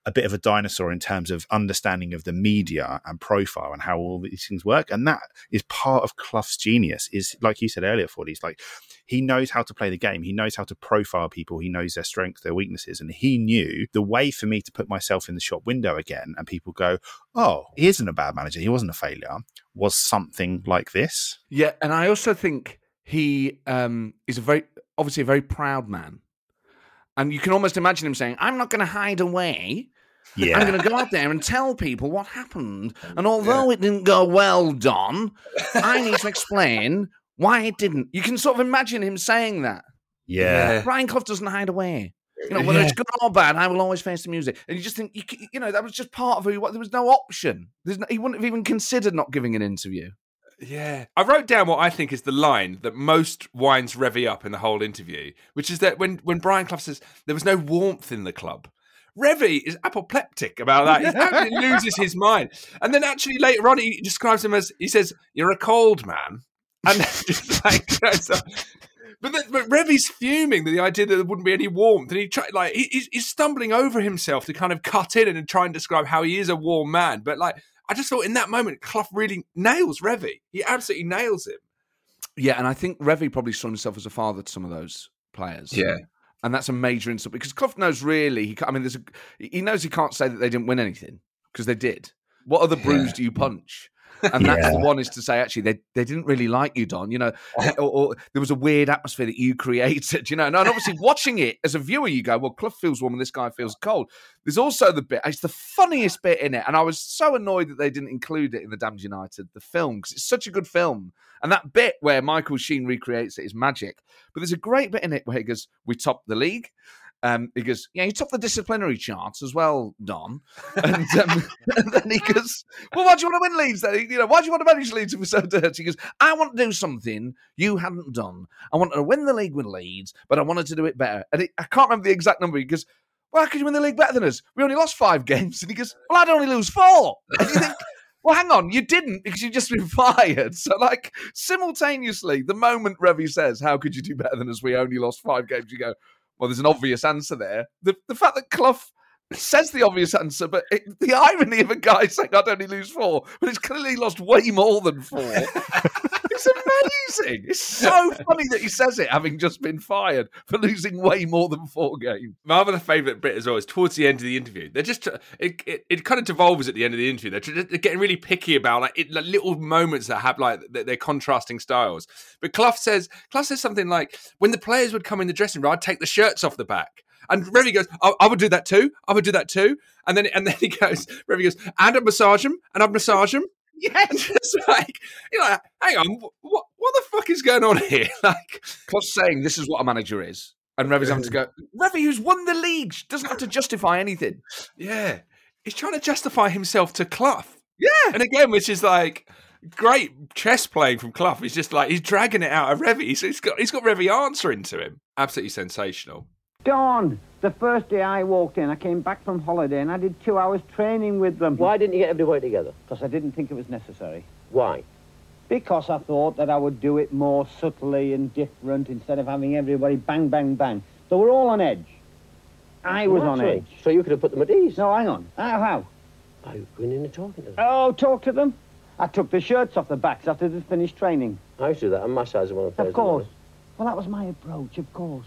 a bit of a dinosaur in terms of understanding of the media and profile and how all these things work. And that is part of Clough's genius, is like you said earlier, Ford, he's like, he knows how to play the game. He knows how to profile people. He knows their strengths, their weaknesses. And he knew the way for me to put myself in the shop window again and people go, oh, he isn't a bad manager, he wasn't a failure, was something like this. Yeah, and I also think he um, is a very, obviously a very proud man. And you can almost imagine him saying, I'm not going to hide away. Yeah. I'm going to go out there and tell people what happened. And although yeah. it didn't go well, Don, I need to explain why it didn't. You can sort of imagine him saying that. Yeah. Brian Clough doesn't hide away. You know, whether yeah. it's good or bad, I will always face the music. And you just think, you, you know, that was just part of who he was. There was no option. There's no, he wouldn't have even considered not giving an interview. Yeah. I wrote down what I think is the line that most winds Revie up in the whole interview, which is that when, when Brian Clough says there was no warmth in the club, Revie is apoplectic about that. He absolutely loses his mind. And then actually later on, he describes him as, he says, you're a cold man. And just like, so, but, then, but Revie's fuming that the idea that there wouldn't be any warmth. And he try, like he, he's, he's stumbling over himself to kind of cut in and try and describe how he is a warm man. But like, I just thought in that moment, Clough really nails Revie. He absolutely nails him. Yeah, and I think Revie probably saw himself as a father to some of those players. Yeah. And that's a major insult because Clough knows really, he, I mean, there's a, he knows he can't say that they didn't win anything because they did. What other bruise yeah. do you punch? And that's yeah. the one is to say, actually, they they didn't really like you, Don. You know, or, or there was a weird atmosphere that you created, you know. And obviously watching it as a viewer, you go, well, Clough feels warm and this guy feels cold. There's also the bit, it's the funniest bit in it. And I was so annoyed that they didn't include it in The Damned United, the film, because it's such a good film. And that bit where Michael Sheen recreates it is magic. But there's a great bit in it where he goes, we topped the league. Um, he goes, yeah, you topped the disciplinary charts as well, Don. And, um, and then he goes, well, why do you want to win Leeds then? You know, why do you want to manage Leeds if we're so dirty? He goes, I want to do something you hadn't done. I wanted to win the league with Leeds, but I wanted to do it better. And it, I can't remember the exact number. He goes, well, how could you win the league better than us? We only lost five games. And he goes, well, I'd only lose four. And you think, well, hang on, you didn't because you've just been fired. So, like, simultaneously, the moment Revie says, how could you do better than us? We only lost five games. You go, well, there's an obvious answer there. The the fact that Clough says the obvious answer, but it, the irony of a guy saying, I'd only lose four, but it's clearly lost way more than four. It's amazing. It's so funny that he says it, having just been fired for losing way more than four games. My other favourite bit as well is towards the end of the interview. They're just, it, it, it kind of devolves at the end of the interview. They're, they're getting really picky about like, it, like little moments that have like, they're contrasting styles. But Clough says, Clough says something like, when the players would come in the dressing room, I'd take the shirts off the back. And Revie goes, I, I would do that too. I would do that too. And then and then he goes, Revie goes, and I'd massage him, and I'd massage him. Yes. And just like, you know, hang on, what what the fuck is going on here? Like, Clough's saying this is what a manager is. And Revie's having to go, Revie, who's won the league, doesn't have to justify anything. Yeah. He's trying to justify himself to Clough. Yeah. And again, which is like great chess playing from Clough. He's just like, he's dragging it out of Revie. So he's got he's got Revie answering to him. Absolutely sensational. Dawn, the first day I walked in, I came back from holiday and I did two hours training with them. Why didn't you get everybody together? Because I didn't think it was necessary. Why? Because I thought that I would do it more subtly and different instead of having everybody bang, bang, bang. They were all on edge. I was well, on right. edge. So you could have put them at ease. No, hang on. How? How? By going in and talking to them. Oh, talk to them? I took the shirts off the backs after they'd finished training. I used to do that. I massaged them on the face. Of course. Well, that was my approach, of course.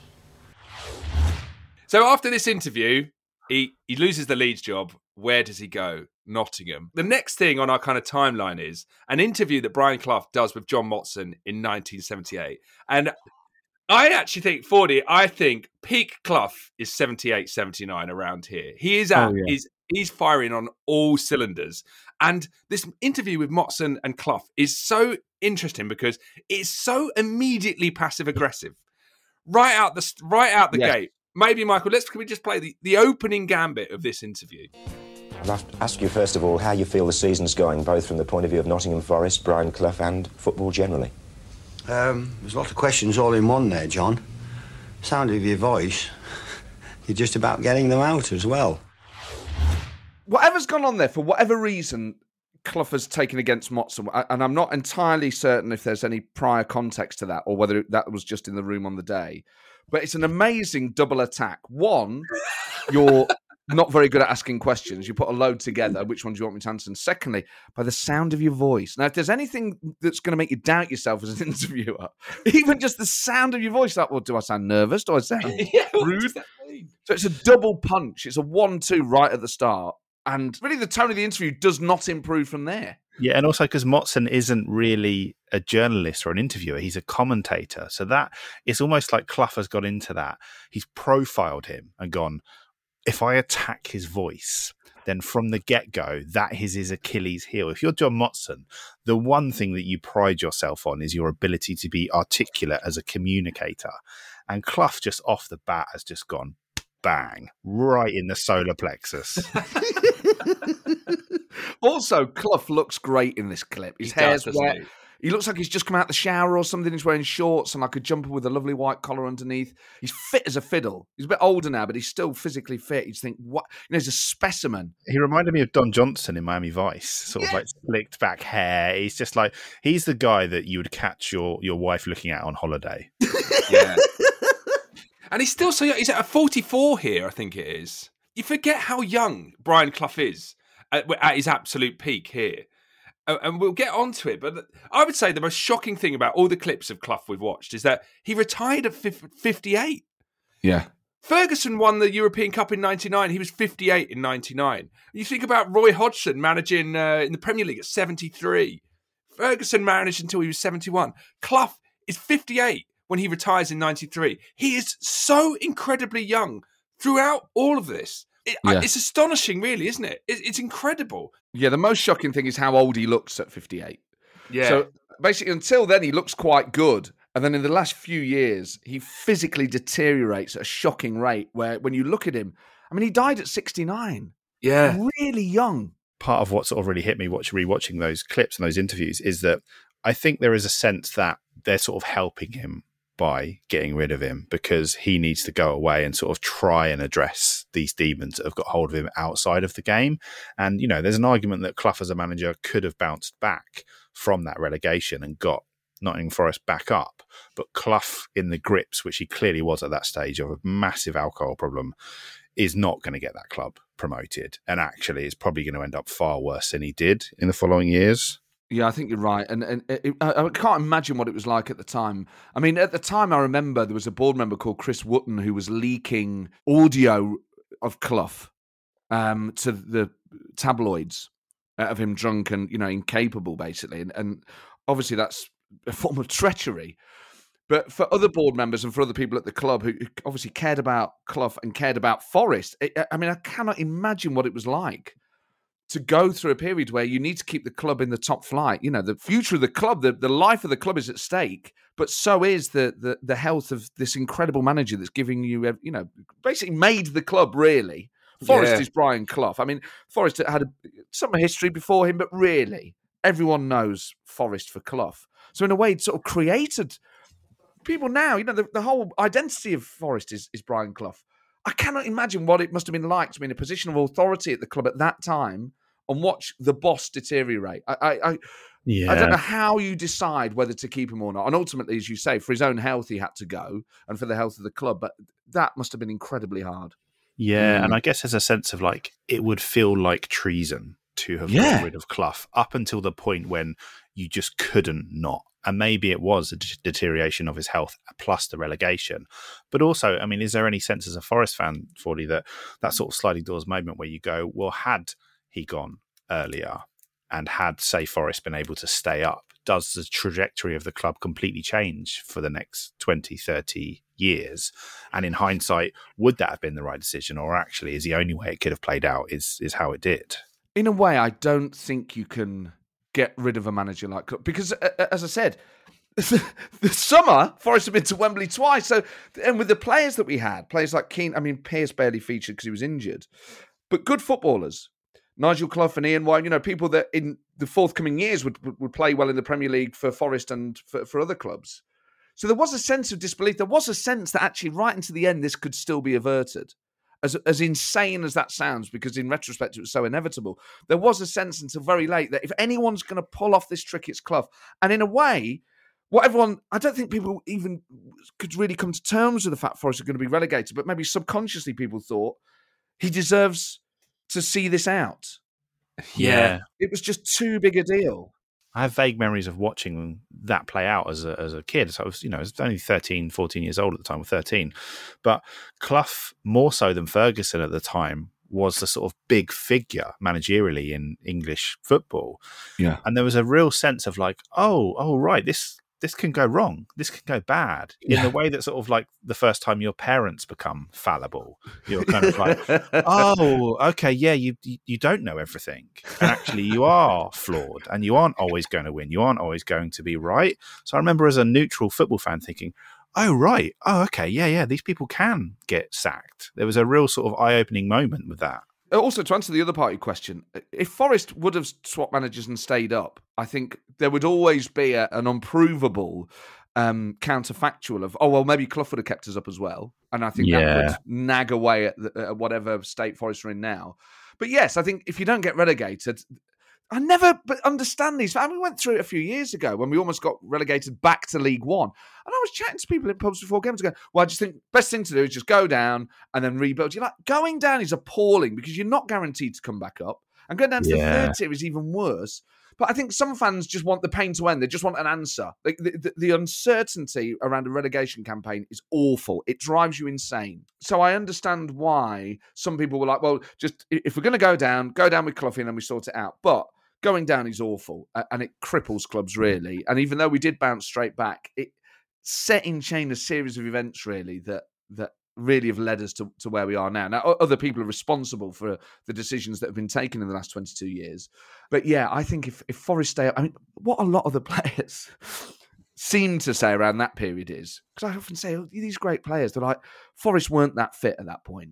So after this interview, he, he loses the Leeds job. Where does he go? Nottingham. The next thing on our kind of timeline is an interview that Brian Clough does with John Motson in nineteen seventy-eight. And I actually think, Fordy, I think peak Clough is seventy-eight, seventy-nine around here. He is at, oh, yeah. he's, he's firing on all cylinders. And this interview with Motson and Clough is so interesting because it's so immediately passive-aggressive. Right out the, right out the yeah. gate. Maybe, Michael, let's can we just play the, the opening gambit of this interview? I'd like to ask you, first of all, how you feel the season's going, both from the point of view of Nottingham Forest, Brian Clough and football generally. Um, there's a lot of questions all in one there, John. Sound of your voice, you're just about getting them out as well. Whatever's gone on there, for whatever reason, Clough has taken against Motson, and I'm not entirely certain if there's any prior context to that or whether that was just in the room on the day. But it's an amazing double attack. One, you're not very good at asking questions. You put a load together. Which one do you want me to answer? And secondly, by the sound of your voice. Now, if there's anything that's going to make you doubt yourself as an interviewer, even just the sound of your voice, like, well, do I sound nervous? Do I sound yeah, rude? So it's a double punch. It's a one-two right at the start. And really, the tone of the interview does not improve from there. Yeah, and also because Motson isn't really a journalist or an interviewer, he's a commentator. So that it's almost like Clough has got into that. He's profiled him and gone, if I attack his voice, then from the get-go, that is his Achilles heel. If you're John Motson, the one thing that you pride yourself on is your ability to be articulate as a communicator. And Clough just off the bat has just gone, bang, right in the solar plexus. Also, Clough looks great in this clip. His He hair's does, doesn't wet. he? He looks like he's just come out the shower or something. He's wearing shorts and like a jumper with a lovely white collar underneath. He's fit as a fiddle. He's a bit older now, but he's still physically fit. You just think, what? You know, he's a specimen. He reminded me of Don Johnson in Miami Vice, sort of like slicked back hair. He's just like, he's the guy that you would catch your, your wife looking at on holiday. Yeah. And he's still so young. He's at forty-four here, I think it is. You forget how young Brian Clough is at, at his absolute peak here. Uh, and we'll get onto it. But I would say the most shocking thing about all the clips of Clough we've watched is that he retired at fifty-eight. Yeah. Ferguson won the European Cup in ninety-nine. He was fifty-eight in ninety-nine. You think about Roy Hodgson managing uh, in the Premier League at seventy-three. Ferguson managed until he was seventy-one. Clough is fifty-eight when he retires in ninety-three. He is so incredibly young throughout all of this. It, Yeah. It's astonishing, really, isn't it? it? It's incredible. Yeah, the most shocking thing is how old he looks at fifty-eight. Yeah. So basically, until then, he looks quite good. And then in the last few years, he physically deteriorates at a shocking rate where when you look at him, I mean, he died at sixty-nine. Yeah. Really young. Part of what sort of really hit me watch rewatching those clips and those interviews is that I think there is a sense that they're sort of helping him by getting rid of him because he needs to go away and sort of try and address these demons that have got hold of him outside of the game. And, you know, there's an argument that Clough as a manager could have bounced back from that relegation and got Nottingham Forest back up. But Clough in the grips, which he clearly was at that stage of a massive alcohol problem, is not going to get that club promoted. And actually is probably going to end up far worse than he did in the following years. Yeah, I think you're right. And, and it, I, I can't imagine what it was like at the time. I mean, at the time, I remember there was a board member called Chris Wotton who was leaking audio of Clough um, to the tabloids of him drunk and, you know, incapable, basically. And, and obviously that's a form of treachery. But for other board members and for other people at the club who obviously cared about Clough and cared about Forest, it, I mean, I cannot imagine what it was like to go through a period where you need to keep the club in the top flight. You know, the future of the club, the, the life of the club is at stake, but so is the, the the health of this incredible manager that's giving you, you know, basically made the club, really. Forest Yeah. is Brian Clough. I mean, Forest had a, some history before him, but really, everyone knows Forest for Clough. So in a way, it sort of created people now, you know, the, the whole identity of Forest is, is Brian Clough. I cannot imagine what it must have been like to be in a position of authority at the club at that time and watch the boss deteriorate. I, I, I, Yeah. I don't know how you decide whether to keep him or not. And ultimately, as you say, for his own health, he had to go and for the health of the club. But that must have been incredibly hard. Yeah, Mm. and I guess there's a sense of like, it would feel like treason to have Yeah. got rid of Clough up until the point when you just couldn't not. And maybe it was a de- deterioration of his health plus the relegation. But also, I mean, is there any sense as a Forest fan, Fordy, that that sort of sliding doors moment where you go, well, had he gone earlier and had, say, Forest been able to stay up, does the trajectory of the club completely change for the next twenty, thirty years? And in hindsight, would that have been the right decision? Or actually, is the only way it could have played out is is how it did? In a way, I don't think you can get rid of a manager like Clough because, uh, as I said, the summer Forest have been to Wembley twice. So, and with the players that we had, players like Keane, I mean, Pearce barely featured because he was injured, but good footballers, Nigel Clough and Ian White, you know, people that in the forthcoming years would would, would play well in the Premier League for Forest and for, for other clubs. So there was a sense of disbelief. There was a sense that actually, right into the end, this could still be averted. As, as insane as that sounds, because in retrospect it was so inevitable, there was a sense until very late that if anyone's going to pull off this trick, it's Clough. And in a way, what everyone, I don't think people even could really come to terms with the fact Forest are going to be relegated, but maybe subconsciously people thought, he deserves to see this out. Yeah. It was just too big a deal. I have vague memories of watching that play out as a, as a kid. So I was, you know, I was only thirteen, fourteen years old at the time, or thirteen. But Clough, more so than Ferguson at the time, was the sort of big figure managerially in English football. Yeah. And there was a real sense of like, oh, oh, right, this this can go wrong. This can go bad in Yeah. the way that sort of like the first time your parents become fallible. You're kind of like, oh, okay, yeah, you you don't know everything. And actually you are flawed and you aren't always going to win. You aren't always going to be right. So I remember as a neutral football fan thinking, oh, right. Oh, okay. Yeah, yeah. These people can get sacked. There was a real sort of eye-opening moment with that. Also, to answer the other part of your question, if Forest would have swapped managers and stayed up, I think there would always be a, an unprovable um, counterfactual of, oh, well, maybe Clough would have kept us up as well. And I think Yeah. that would nag away at, the, at whatever state Forest are in now. But yes, I think if you don't get relegated, I never but understand these. I mean, we went through it a few years ago when we almost got relegated back to League One. And I was chatting to people in pubs before games going, well, I just think best thing to do is just go down and then rebuild. You're like, going down is appalling because you're not guaranteed to come back up. And going down to Yeah. the third tier is even worse. But I think some fans just want the pain to end. They just want an answer. Like the, the, the uncertainty around a relegation campaign is awful. It drives you insane. So I understand why some people were like, well, just if we're going to go down, go down with Clough and then we sort it out. But going down is awful uh, and it cripples clubs really. And even though we did bounce straight back, it set in chain a series of events really that that really have led us to, to where we are now. Now, o- other people are responsible for the decisions that have been taken in the last twenty-two years. But yeah, I think if, if Forest stay up, I mean, what a lot of the players seem to say around that period is, because I often say, oh, these great players, they're like, Forest weren't that fit at that point.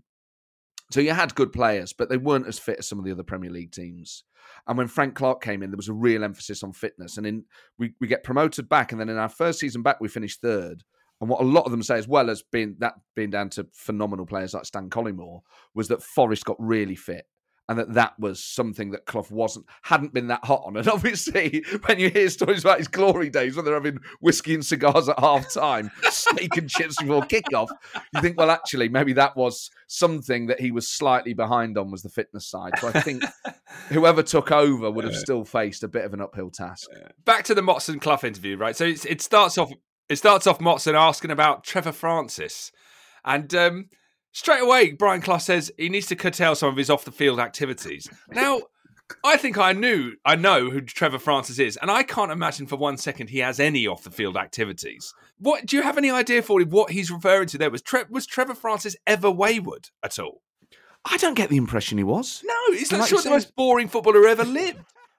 So you had good players, but they weren't as fit as some of the other Premier League teams. And when Frank Clark came in, there was a real emphasis on fitness. And in we, we get promoted back, and then in our first season back, we finished third. And what a lot of them say, as well as being that being down to phenomenal players like Stan Collymore, was that Forest got really fit. And that that was something that Clough wasn't, hadn't been that hot on. And obviously, when you hear stories about his glory days, when they're having whiskey and cigars at half time, steak and chips before kickoff, you think, well, actually, maybe that was something that he was slightly behind on, was the fitness side. So I think whoever took over would have still faced a bit of an uphill task. Back to the Motson Clough interview, right? So it's, it starts off. It starts off Motson asking about Trevor Francis, and um, straight away Brian Clough says he needs to curtail some of his off-the-field activities. Now, I think I knew, I know who Trevor Francis is, and I can't imagine for one second he has any off-the-field activities. What do you have any idea for what he's referring to there? Was Tre- was Trevor Francis ever wayward at all? I don't get the impression he was. No, he's And not like sure you the say- most boring footballer who ever lived.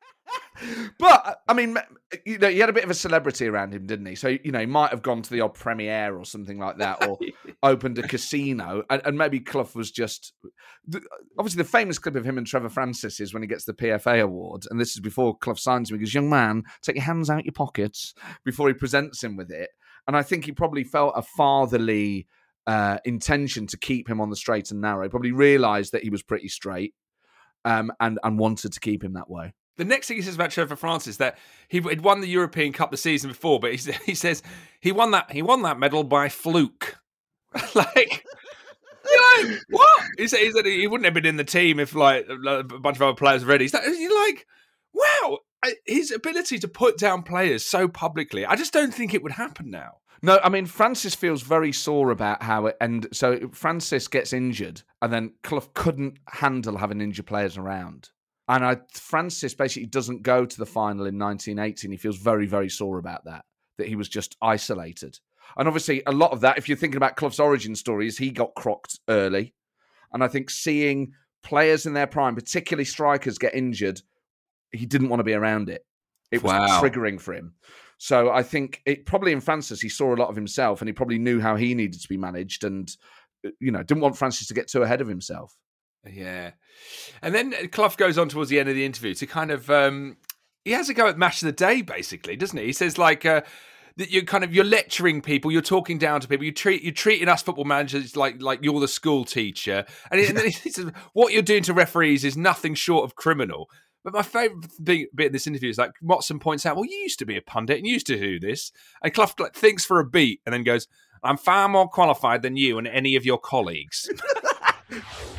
But, I mean, you know, he had a bit of a celebrity around him, didn't he? So, you know, he might have gone to the odd premiere or something like that, or opened a casino, and, and maybe Clough was just... Obviously, the famous clip of him and Trevor Francis is when he gets the P F A award, and this is before Clough signs him. He goes, young man, take your hands out your pockets, before he presents him with it. And I think he probably felt a fatherly uh, intention to keep him on the straight and narrow. He probably realised that he was pretty straight, um, and, and wanted to keep him that way. The next thing he says about Trevor Francis, that he had won the European Cup the season before, but he, he says he won that he won that medal by fluke. Like, you're like, what? He said, he said he wouldn't have been in the team if like a bunch of other players were ready. He's like, you're like, wow, his ability to put down players so publicly, I just don't think it would happen now. No, I mean, Francis feels very sore about how it... And so Francis gets injured, and then Clough couldn't handle having injured players around. And I, Francis basically doesn't go to the final in nineteen eighty, and he feels very, very sore about that, that he was just isolated. And obviously, a lot of that, if you're thinking about Clough's origin stories, he got crocked early. And I think seeing players in their prime, particularly strikers, get injured, he didn't want to be around it. It was Wow. triggering for him. So I think it probably in Francis, he saw a lot of himself, and he probably knew how he needed to be managed, and, you know, didn't want Francis to get too ahead of himself. Yeah. And then Clough goes on towards the end of the interview to kind of, um, he has a go at Match of the Day, basically, doesn't he? He says, like, uh, that you're kind of, you're lecturing people, you're talking down to people, you treat, you're treating us football managers like like you're the school teacher. And, he, and then he says, what you're doing to referees is nothing short of criminal. But my favourite bit in this interview is like, Motson points out, well, you used to be a pundit and you used to do this. And Clough like, thinks for a beat and then goes, I'm far more qualified than you and any of your colleagues.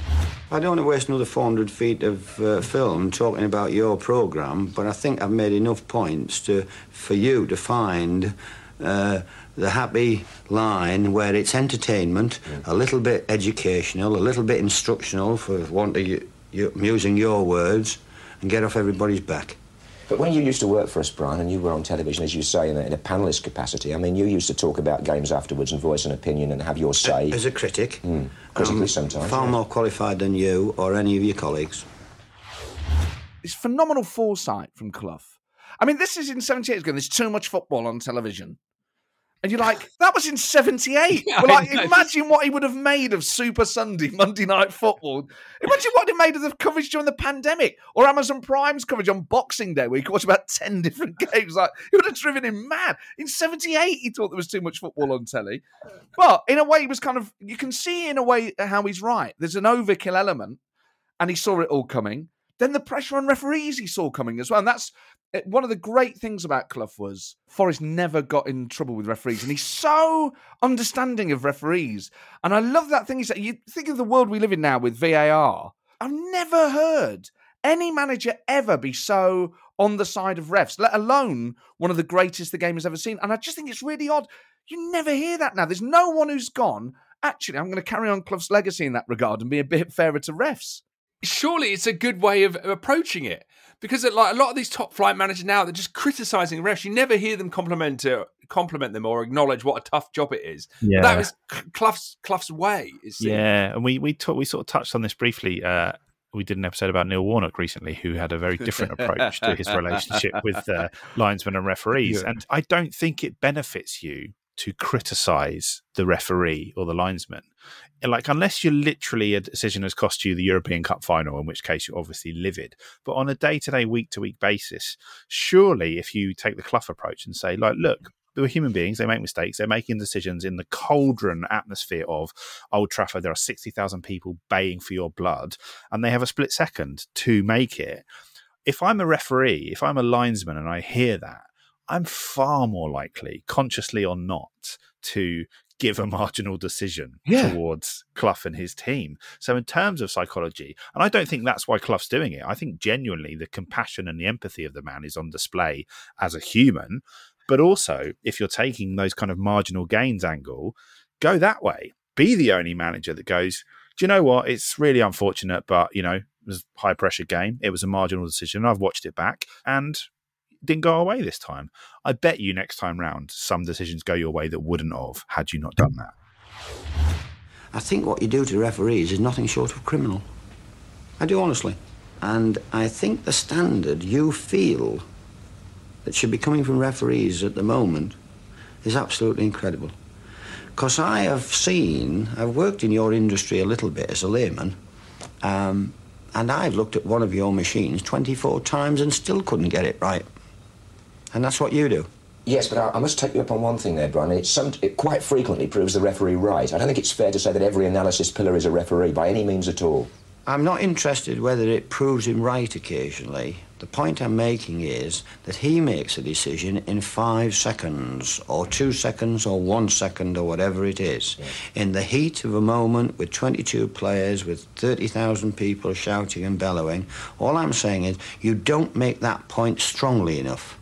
I don't want to waste another four hundred feet of uh, film talking about your programme, but I think I've made enough points to for you to find uh, the happy line where it's entertainment, yeah. a little bit educational, a little bit instructional, for want of you, you, using your words, and get off everybody's back. But when you used to work for us, Brian, and you were on television, as you say, in a, in a panellist capacity, I mean, you used to talk about games afterwards and voice an opinion and have your say. As a critic. Mm. Critically um, sometimes. Far yeah. more qualified than you or any of your colleagues. It's phenomenal foresight from Clough. I mean, this is in seventy-eight ago. There's too much football on television. And you're like, that was in seventy-eight. Yeah, well, like, know. imagine what he would have made of Super Sunday, Monday Night Football. Imagine what he made of the coverage during the pandemic, or Amazon Prime's coverage on Boxing Day, where you could watch about ten different games. Like, it would have driven him mad. In seventy-eight, he thought there was too much football on telly. But in a way, he was kind of, you can see in a way how he's right. There's an overkill element, and he saw it all coming. Then the pressure on referees he saw coming as well. And that's one of the great things about Clough was Forrest never got in trouble with referees. And he's so understanding of referees. And I love that thing he said. You think of the world we live in now with V A R. I've never heard any manager ever be so on the side of refs, let alone one of the greatest the game has ever seen. And I just think it's really odd. You never hear that now. There's no one who's gone, actually, I'm going to carry on Clough's legacy in that regard and be a bit fairer to refs. Surely it's a good way of approaching it, because like a lot of these top flight managers now, they're just criticising refs. You never hear them compliment uh, compliment them or acknowledge what a tough job it is. Yeah. But that was Clough's, Clough's way. It yeah, and we we talk, we sort of touched on this briefly. Uh, we did an episode about Neil Warnock recently, who had a very different approach to his relationship with uh, linesmen and referees. Yeah. And I don't think it benefits you to criticise the referee or the linesman. Like, unless you're literally a decision has cost you the European Cup final, in which case you're obviously livid. But on a day-to-day, week-to-week basis, surely if you take the Clough approach and say, like, look, they're human beings, they make mistakes, they're making decisions in the cauldron atmosphere of Old Trafford. There are sixty thousand people baying for your blood, and they have a split second to make it. If I'm a referee, if I'm a linesman and I hear that, I'm far more likely, consciously or not, to give a marginal decision yeah. towards Clough and his team. So in terms of psychology, and I don't think that's why Clough's doing it. I think genuinely the compassion and the empathy of the man is on display as a human. But also, if you're taking those kind of marginal gains angle, go that way. Be the only manager that goes, do you know what? It's really unfortunate, but, you know, it was a high-pressure game. It was a marginal decision. I've watched it back, and didn't go away this time. I bet you next time round some decisions go your way that wouldn't have had you not done that. I think what you do to referees is nothing short of criminal. I do, honestly. And I think the standard you feel that should be coming from referees at the moment is absolutely incredible. Because I have seen, I've worked in your industry a little bit as a layman, um, and I've looked at one of your machines twenty-four times and still couldn't get it right. And that's what you do. Yes, but I, I must take you up on one thing there, Brian. It's some, it quite frequently proves the referee right. I don't think it's fair to say that every analysis pillar is a referee by any means at all. I'm not interested whether it proves him right occasionally. The point I'm making is that he makes a decision in five seconds, or two seconds, or one second, or whatever it is. Yes. In the heat of a moment with twenty-two players, with thirty thousand people shouting and bellowing, all I'm saying is you don't make that point strongly enough.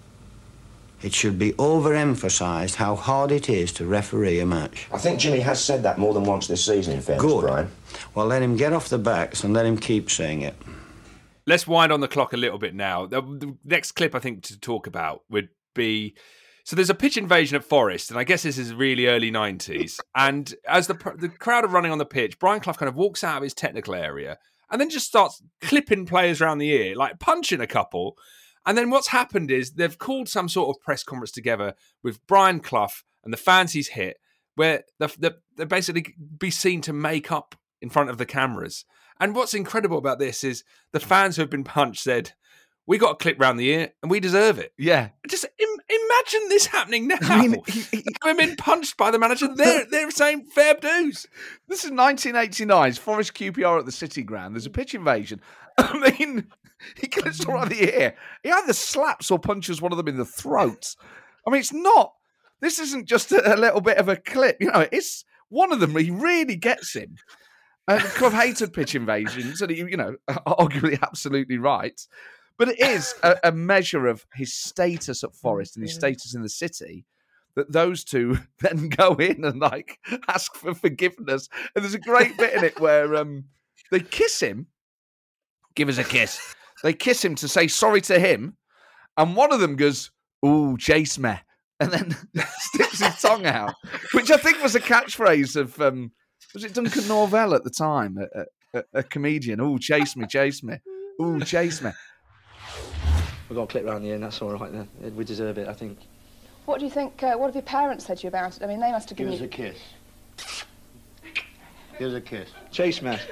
It should be overemphasised how hard it is to referee a match. I think Jimmy has said that more than once this season, in fairness, Good. Brian. Well, let him get off the backs and let him keep saying it. Let's wind on the clock a little bit now. The, the next clip I think to talk about would be... So there's a pitch invasion at Forest, and I guess this is really early nineties. And as the the crowd are running on the pitch, Brian Clough kind of walks out of his technical area and then just starts clipping players around the ear, like punching a couple. And then what's happened is they've called some sort of press conference together with Brian Clough and the fans he's hit, where they're, they're basically be seen to make up in front of the cameras. And what's incredible about this is the fans who have been punched said, we got a clip round the ear and we deserve it. Yeah. Just Im- imagine this happening now. I mean, he, he, having been punched by the manager, they're, they're saying fair dues. This is nineteen eighty-nine. It's Forest Q P R at the City Ground. There's a pitch invasion. I mean, he clips all around the ear. He either slaps or punches one of them in the throat. I mean, it's not, this isn't just a, a little bit of a clip. You know, it's one of them, he really gets him. Uh, Clough hated pitch invasions, and he, you know, arguably absolutely right. But it is a, a measure of his status at Forest and his status in the city that those two then go in and like ask for forgiveness. And there's a great bit in it where um, they kiss him. Give us a kiss. They kiss him to say sorry to him, and one of them goes, "Ooh, chase me," and then sticks his tongue out, which I think was a catchphrase of. Um, Was it Duncan Norvell at the time, a, a, a comedian? Oh, chase me, chase me. Oh, chase me. We've got a clip round the end, that's all right then. We deserve it, I think. What do you think, uh, what have your parents said to you about it? I mean, they must have given Give us you... a kiss. Give us a kiss. Chase me.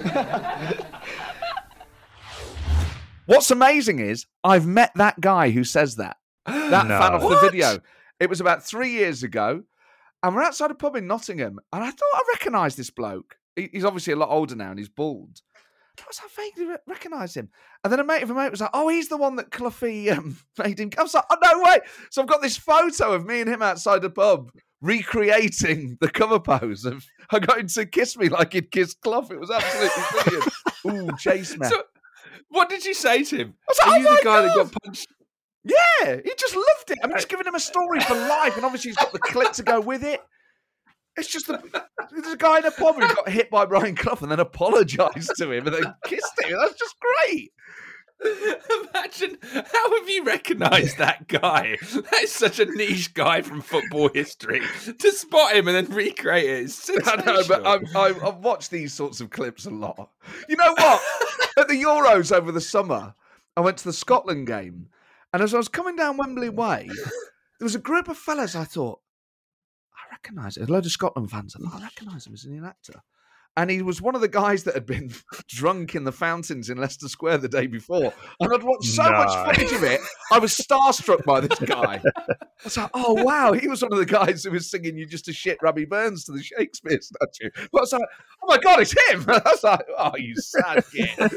What's amazing is I've met that guy who says that. That No. fan of the What? video. It was about three years ago. And we're outside a pub in Nottingham, and I thought I recognised this bloke. He- He's obviously a lot older now, and he's bald. But I was like, vaguely re- recognise him. And then a mate of a mate was like, "Oh, he's the one that Cloughie um, made him." I was like, "Oh, no way!" So I've got this photo of me and him outside a pub recreating the cover pose of I got him to kiss me like he'd kissed Clough. It was absolutely brilliant. Ooh, chase me. So, what did you say to him? I was like, Are "Oh you my the guy God." that got punched? Yeah, he just loved it. I'm just giving him a story for life, and obviously he's got the clip to go with it. It's just a, there's a guy in a pub who got hit by Brian Clough and then apologised to him and then kissed him. That's just great. Imagine, how have you recognised that guy? That is such a niche guy from football history. To spot him and then recreate it is I know, but I've, I've, I've watched these sorts of clips a lot. You know what? At the Euros over the summer, I went to the Scotland game, and as I was coming down Wembley Way, there was a group of fellas I thought, I recognise it. A load of Scotland fans. I thought, I recognise him as an actor. And he was one of the guys that had been drunk in the fountains in Leicester Square the day before. And I'd watched so No. much footage of it, I was starstruck by this guy. I was like, oh, wow, he was one of the guys who was singing You Just a Shit Robbie Burns to the Shakespeare statue. But I was like, oh, my God, it's him. I was like, oh, you sad kid.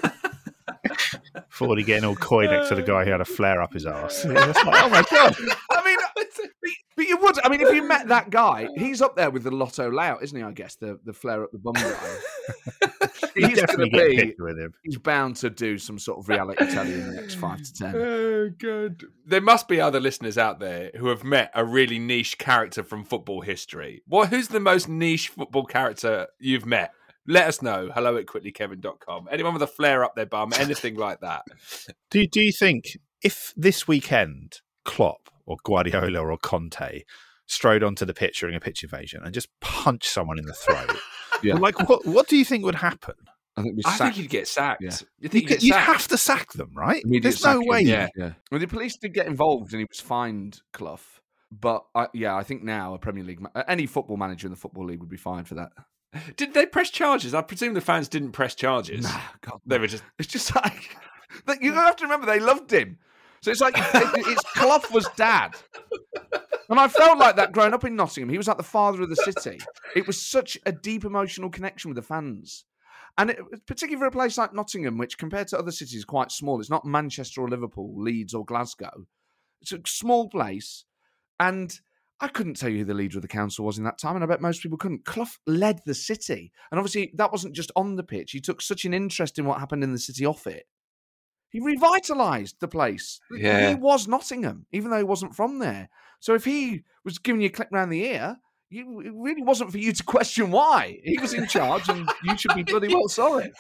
Forty getting all coy next to the guy who had a flare up his arse. Yeah, that's like, oh my God. I mean, but you would. I mean, if you met that guy, he's up there with the Lotto Lout, isn't he? I guess the, the flare up the bum guy. You He's going definitely to get a be. picture with him. He's bound to do some sort of reality telly in the next five to ten. Oh, good. There must be other listeners out there who have met a really niche character from football history. What? Who's the most niche football character you've met? Let us know. Hello at quickly kevin dot com. Anyone with a flare up their bum, anything like that. Do do you think if this weekend Klopp or Guardiola or Conte strode onto the pitch during a pitch invasion and just punched someone in the throat, yeah. like what what do you think would happen? I think, I think you'd get sacked. Yeah. You think You you'd, could, you'd get sacked? have to sack them, right? Immediate There's no sacking, way. Yeah, yeah. Well, the police did get involved, and he was fined, Clough. But I, yeah, I think now a Premier League, ma- any football manager in the Football League would be fined for that. Did they press charges? I presume the fans didn't press charges. Nah, God, They were just. It's just like that. You have to remember they loved him, so it's like it, it's Clough was dad, and I felt like that growing up in Nottingham. He was like the father of the city. It was such a deep emotional connection with the fans, and it, particularly for a place like Nottingham, which compared to other cities is quite small. It's not Manchester or Liverpool, Leeds or Glasgow. It's a small place, and I couldn't tell you who the leader of the council was in that time, and I bet most people couldn't. Clough led the city. And obviously, that wasn't just on the pitch. He took such an interest in what happened in the city off it. He revitalised the place. Yeah. He was Nottingham, even though he wasn't from there. So if he was giving you a clip round the ear, you, it really wasn't for you to question why. He was in charge, and you should be bloody well sorry.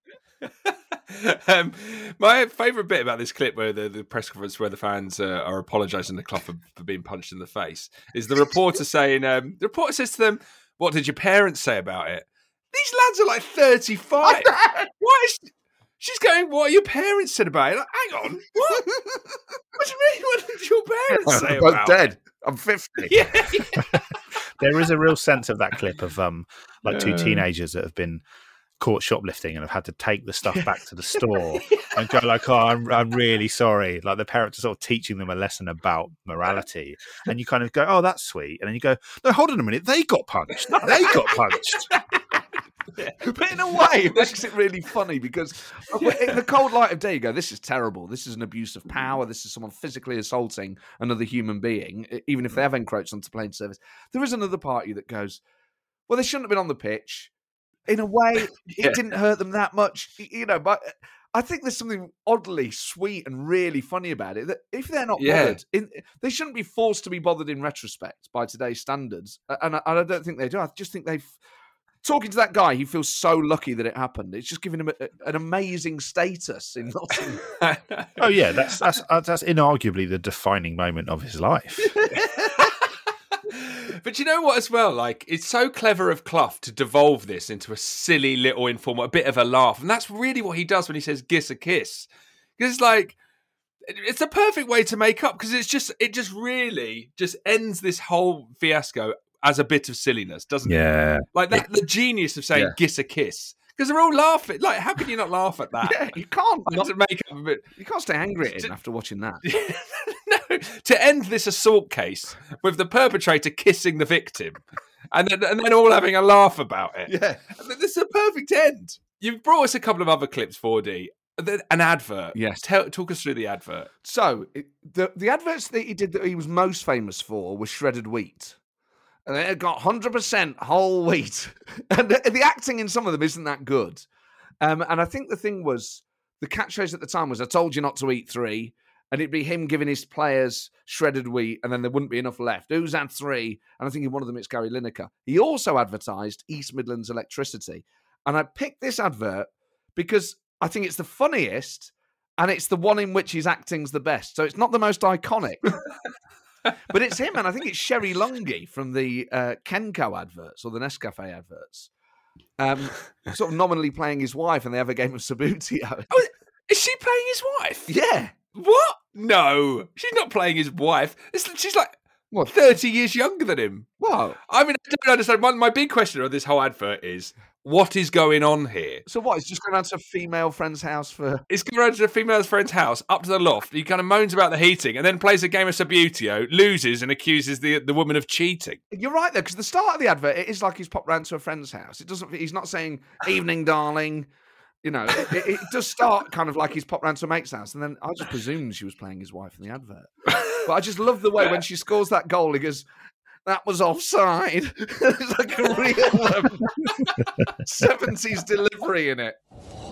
um, my favourite bit about this clip, where the, the press conference where the fans uh, are apologising to Clough for, for being punched in the face, is the reporter saying, um, the reporter says to them, "What did your parents say about it?" These lads are like thirty-five. Why is she's going? What your parents said about it? Like, hang on, what? What do you mean? What did your parents say I'm both about dead. it? I'm fifty. Yeah, There is a real sense of that clip of um like two Yeah. teenagers that have been caught shoplifting and have had to take the stuff back to the store and go like, oh, I'm, I'm really sorry. Like the parents are sort of teaching them a lesson about morality. And you kind of go, oh, that's sweet. And then you go, no, hold on a minute. They got punched. They got punched. But in a way, it makes it really funny because in the cold light of day, you go, this is terrible. This is an abuse of power. This is someone physically assaulting another human being, even if they have encroached onto playing service. There is another party that goes, well, they shouldn't have been on the pitch. in a way, Yeah. it didn't hurt them that much. y- You know, but I think there's something oddly sweet and really funny about it. That if they're not Yeah. bothered, in, they shouldn't be forced to be bothered in retrospect by today's standards. And I, and I don't think they do. I just think they've. Talking to that guy, he feels so lucky that it happened. It's just giving him a, an amazing status in Nottingham. Oh yeah, that's that's uh, that's inarguably the defining moment of his life. But you know what, as well? Like, it's so clever of Clough to devolve this into a silly little informal, a bit of a laugh, and that's really what he does when he says "giss a kiss," because it's like it's a perfect way to make up because it's just it just really just ends this whole fiasco as a bit of silliness, doesn't Yeah. it? Like that, the genius of saying Yeah. "giss a kiss." Because they're all laughing. Like, how can you not laugh at that? Yeah, you can't Like, not to make up a bit. You can't stay angry at him after watching that. No, to end this assault case with the perpetrator kissing the victim, and then and then all having a laugh about it. Yeah, this is a perfect end. You've brought us a couple of other clips, four D. An advert. Yes. Tell, talk us through the advert. So it- the the adverts that he did that he was most famous for was shredded wheat. And it got one hundred percent whole wheat. And the, the acting in some of them isn't that good. Um, and I think the thing was, the catchphrase at the time was, I told you not to eat three. And it'd be him giving his players shredded wheat, and then there wouldn't be enough left. Who's had three? And I think in one of them it's Gary Lineker. He also advertised East Midlands Electricity. And I picked this advert because I think it's the funniest, and it's the one in which his acting's the best. So it's not the most iconic. But it's him, and I think it's Sherry Lungy from the uh, Kenco adverts or the Nescafe adverts. Um, sort of nominally playing his wife, and they have a game of Subbuteo. Oh, is she playing his wife? Yeah. What? No, she's not playing his wife. It's, she's like what, thirty years younger than him. What? I mean, I don't understand. My, my big question on this whole advert is, what is going on here? So what? It's just going around to a female friend's house for... It's going around to a female friend's house, up to the loft. He kind of moans about the heating and then plays a game of Subbuteo, loses and accuses the the woman of cheating. You're right, though, because the start of the advert, it is like he's popped round to a friend's house. It doesn't. He's not saying, evening, darling. You know, it, it, it does start kind of like he's popped round to a mate's house. And then I just presumed she was playing his wife in the advert. But I just love the way when she scores that goal, he goes, that was offside. It's like a real um, seventies delivery in it.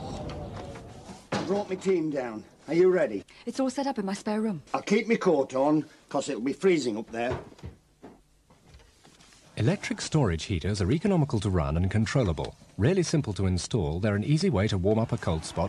Brought my team down. Are you ready? It's all set up in my spare room. I'll keep my coat on, because it'll be freezing up there. Electric storage heaters are economical to run and controllable. Really simple to install, they're an easy way to warm up a cold spot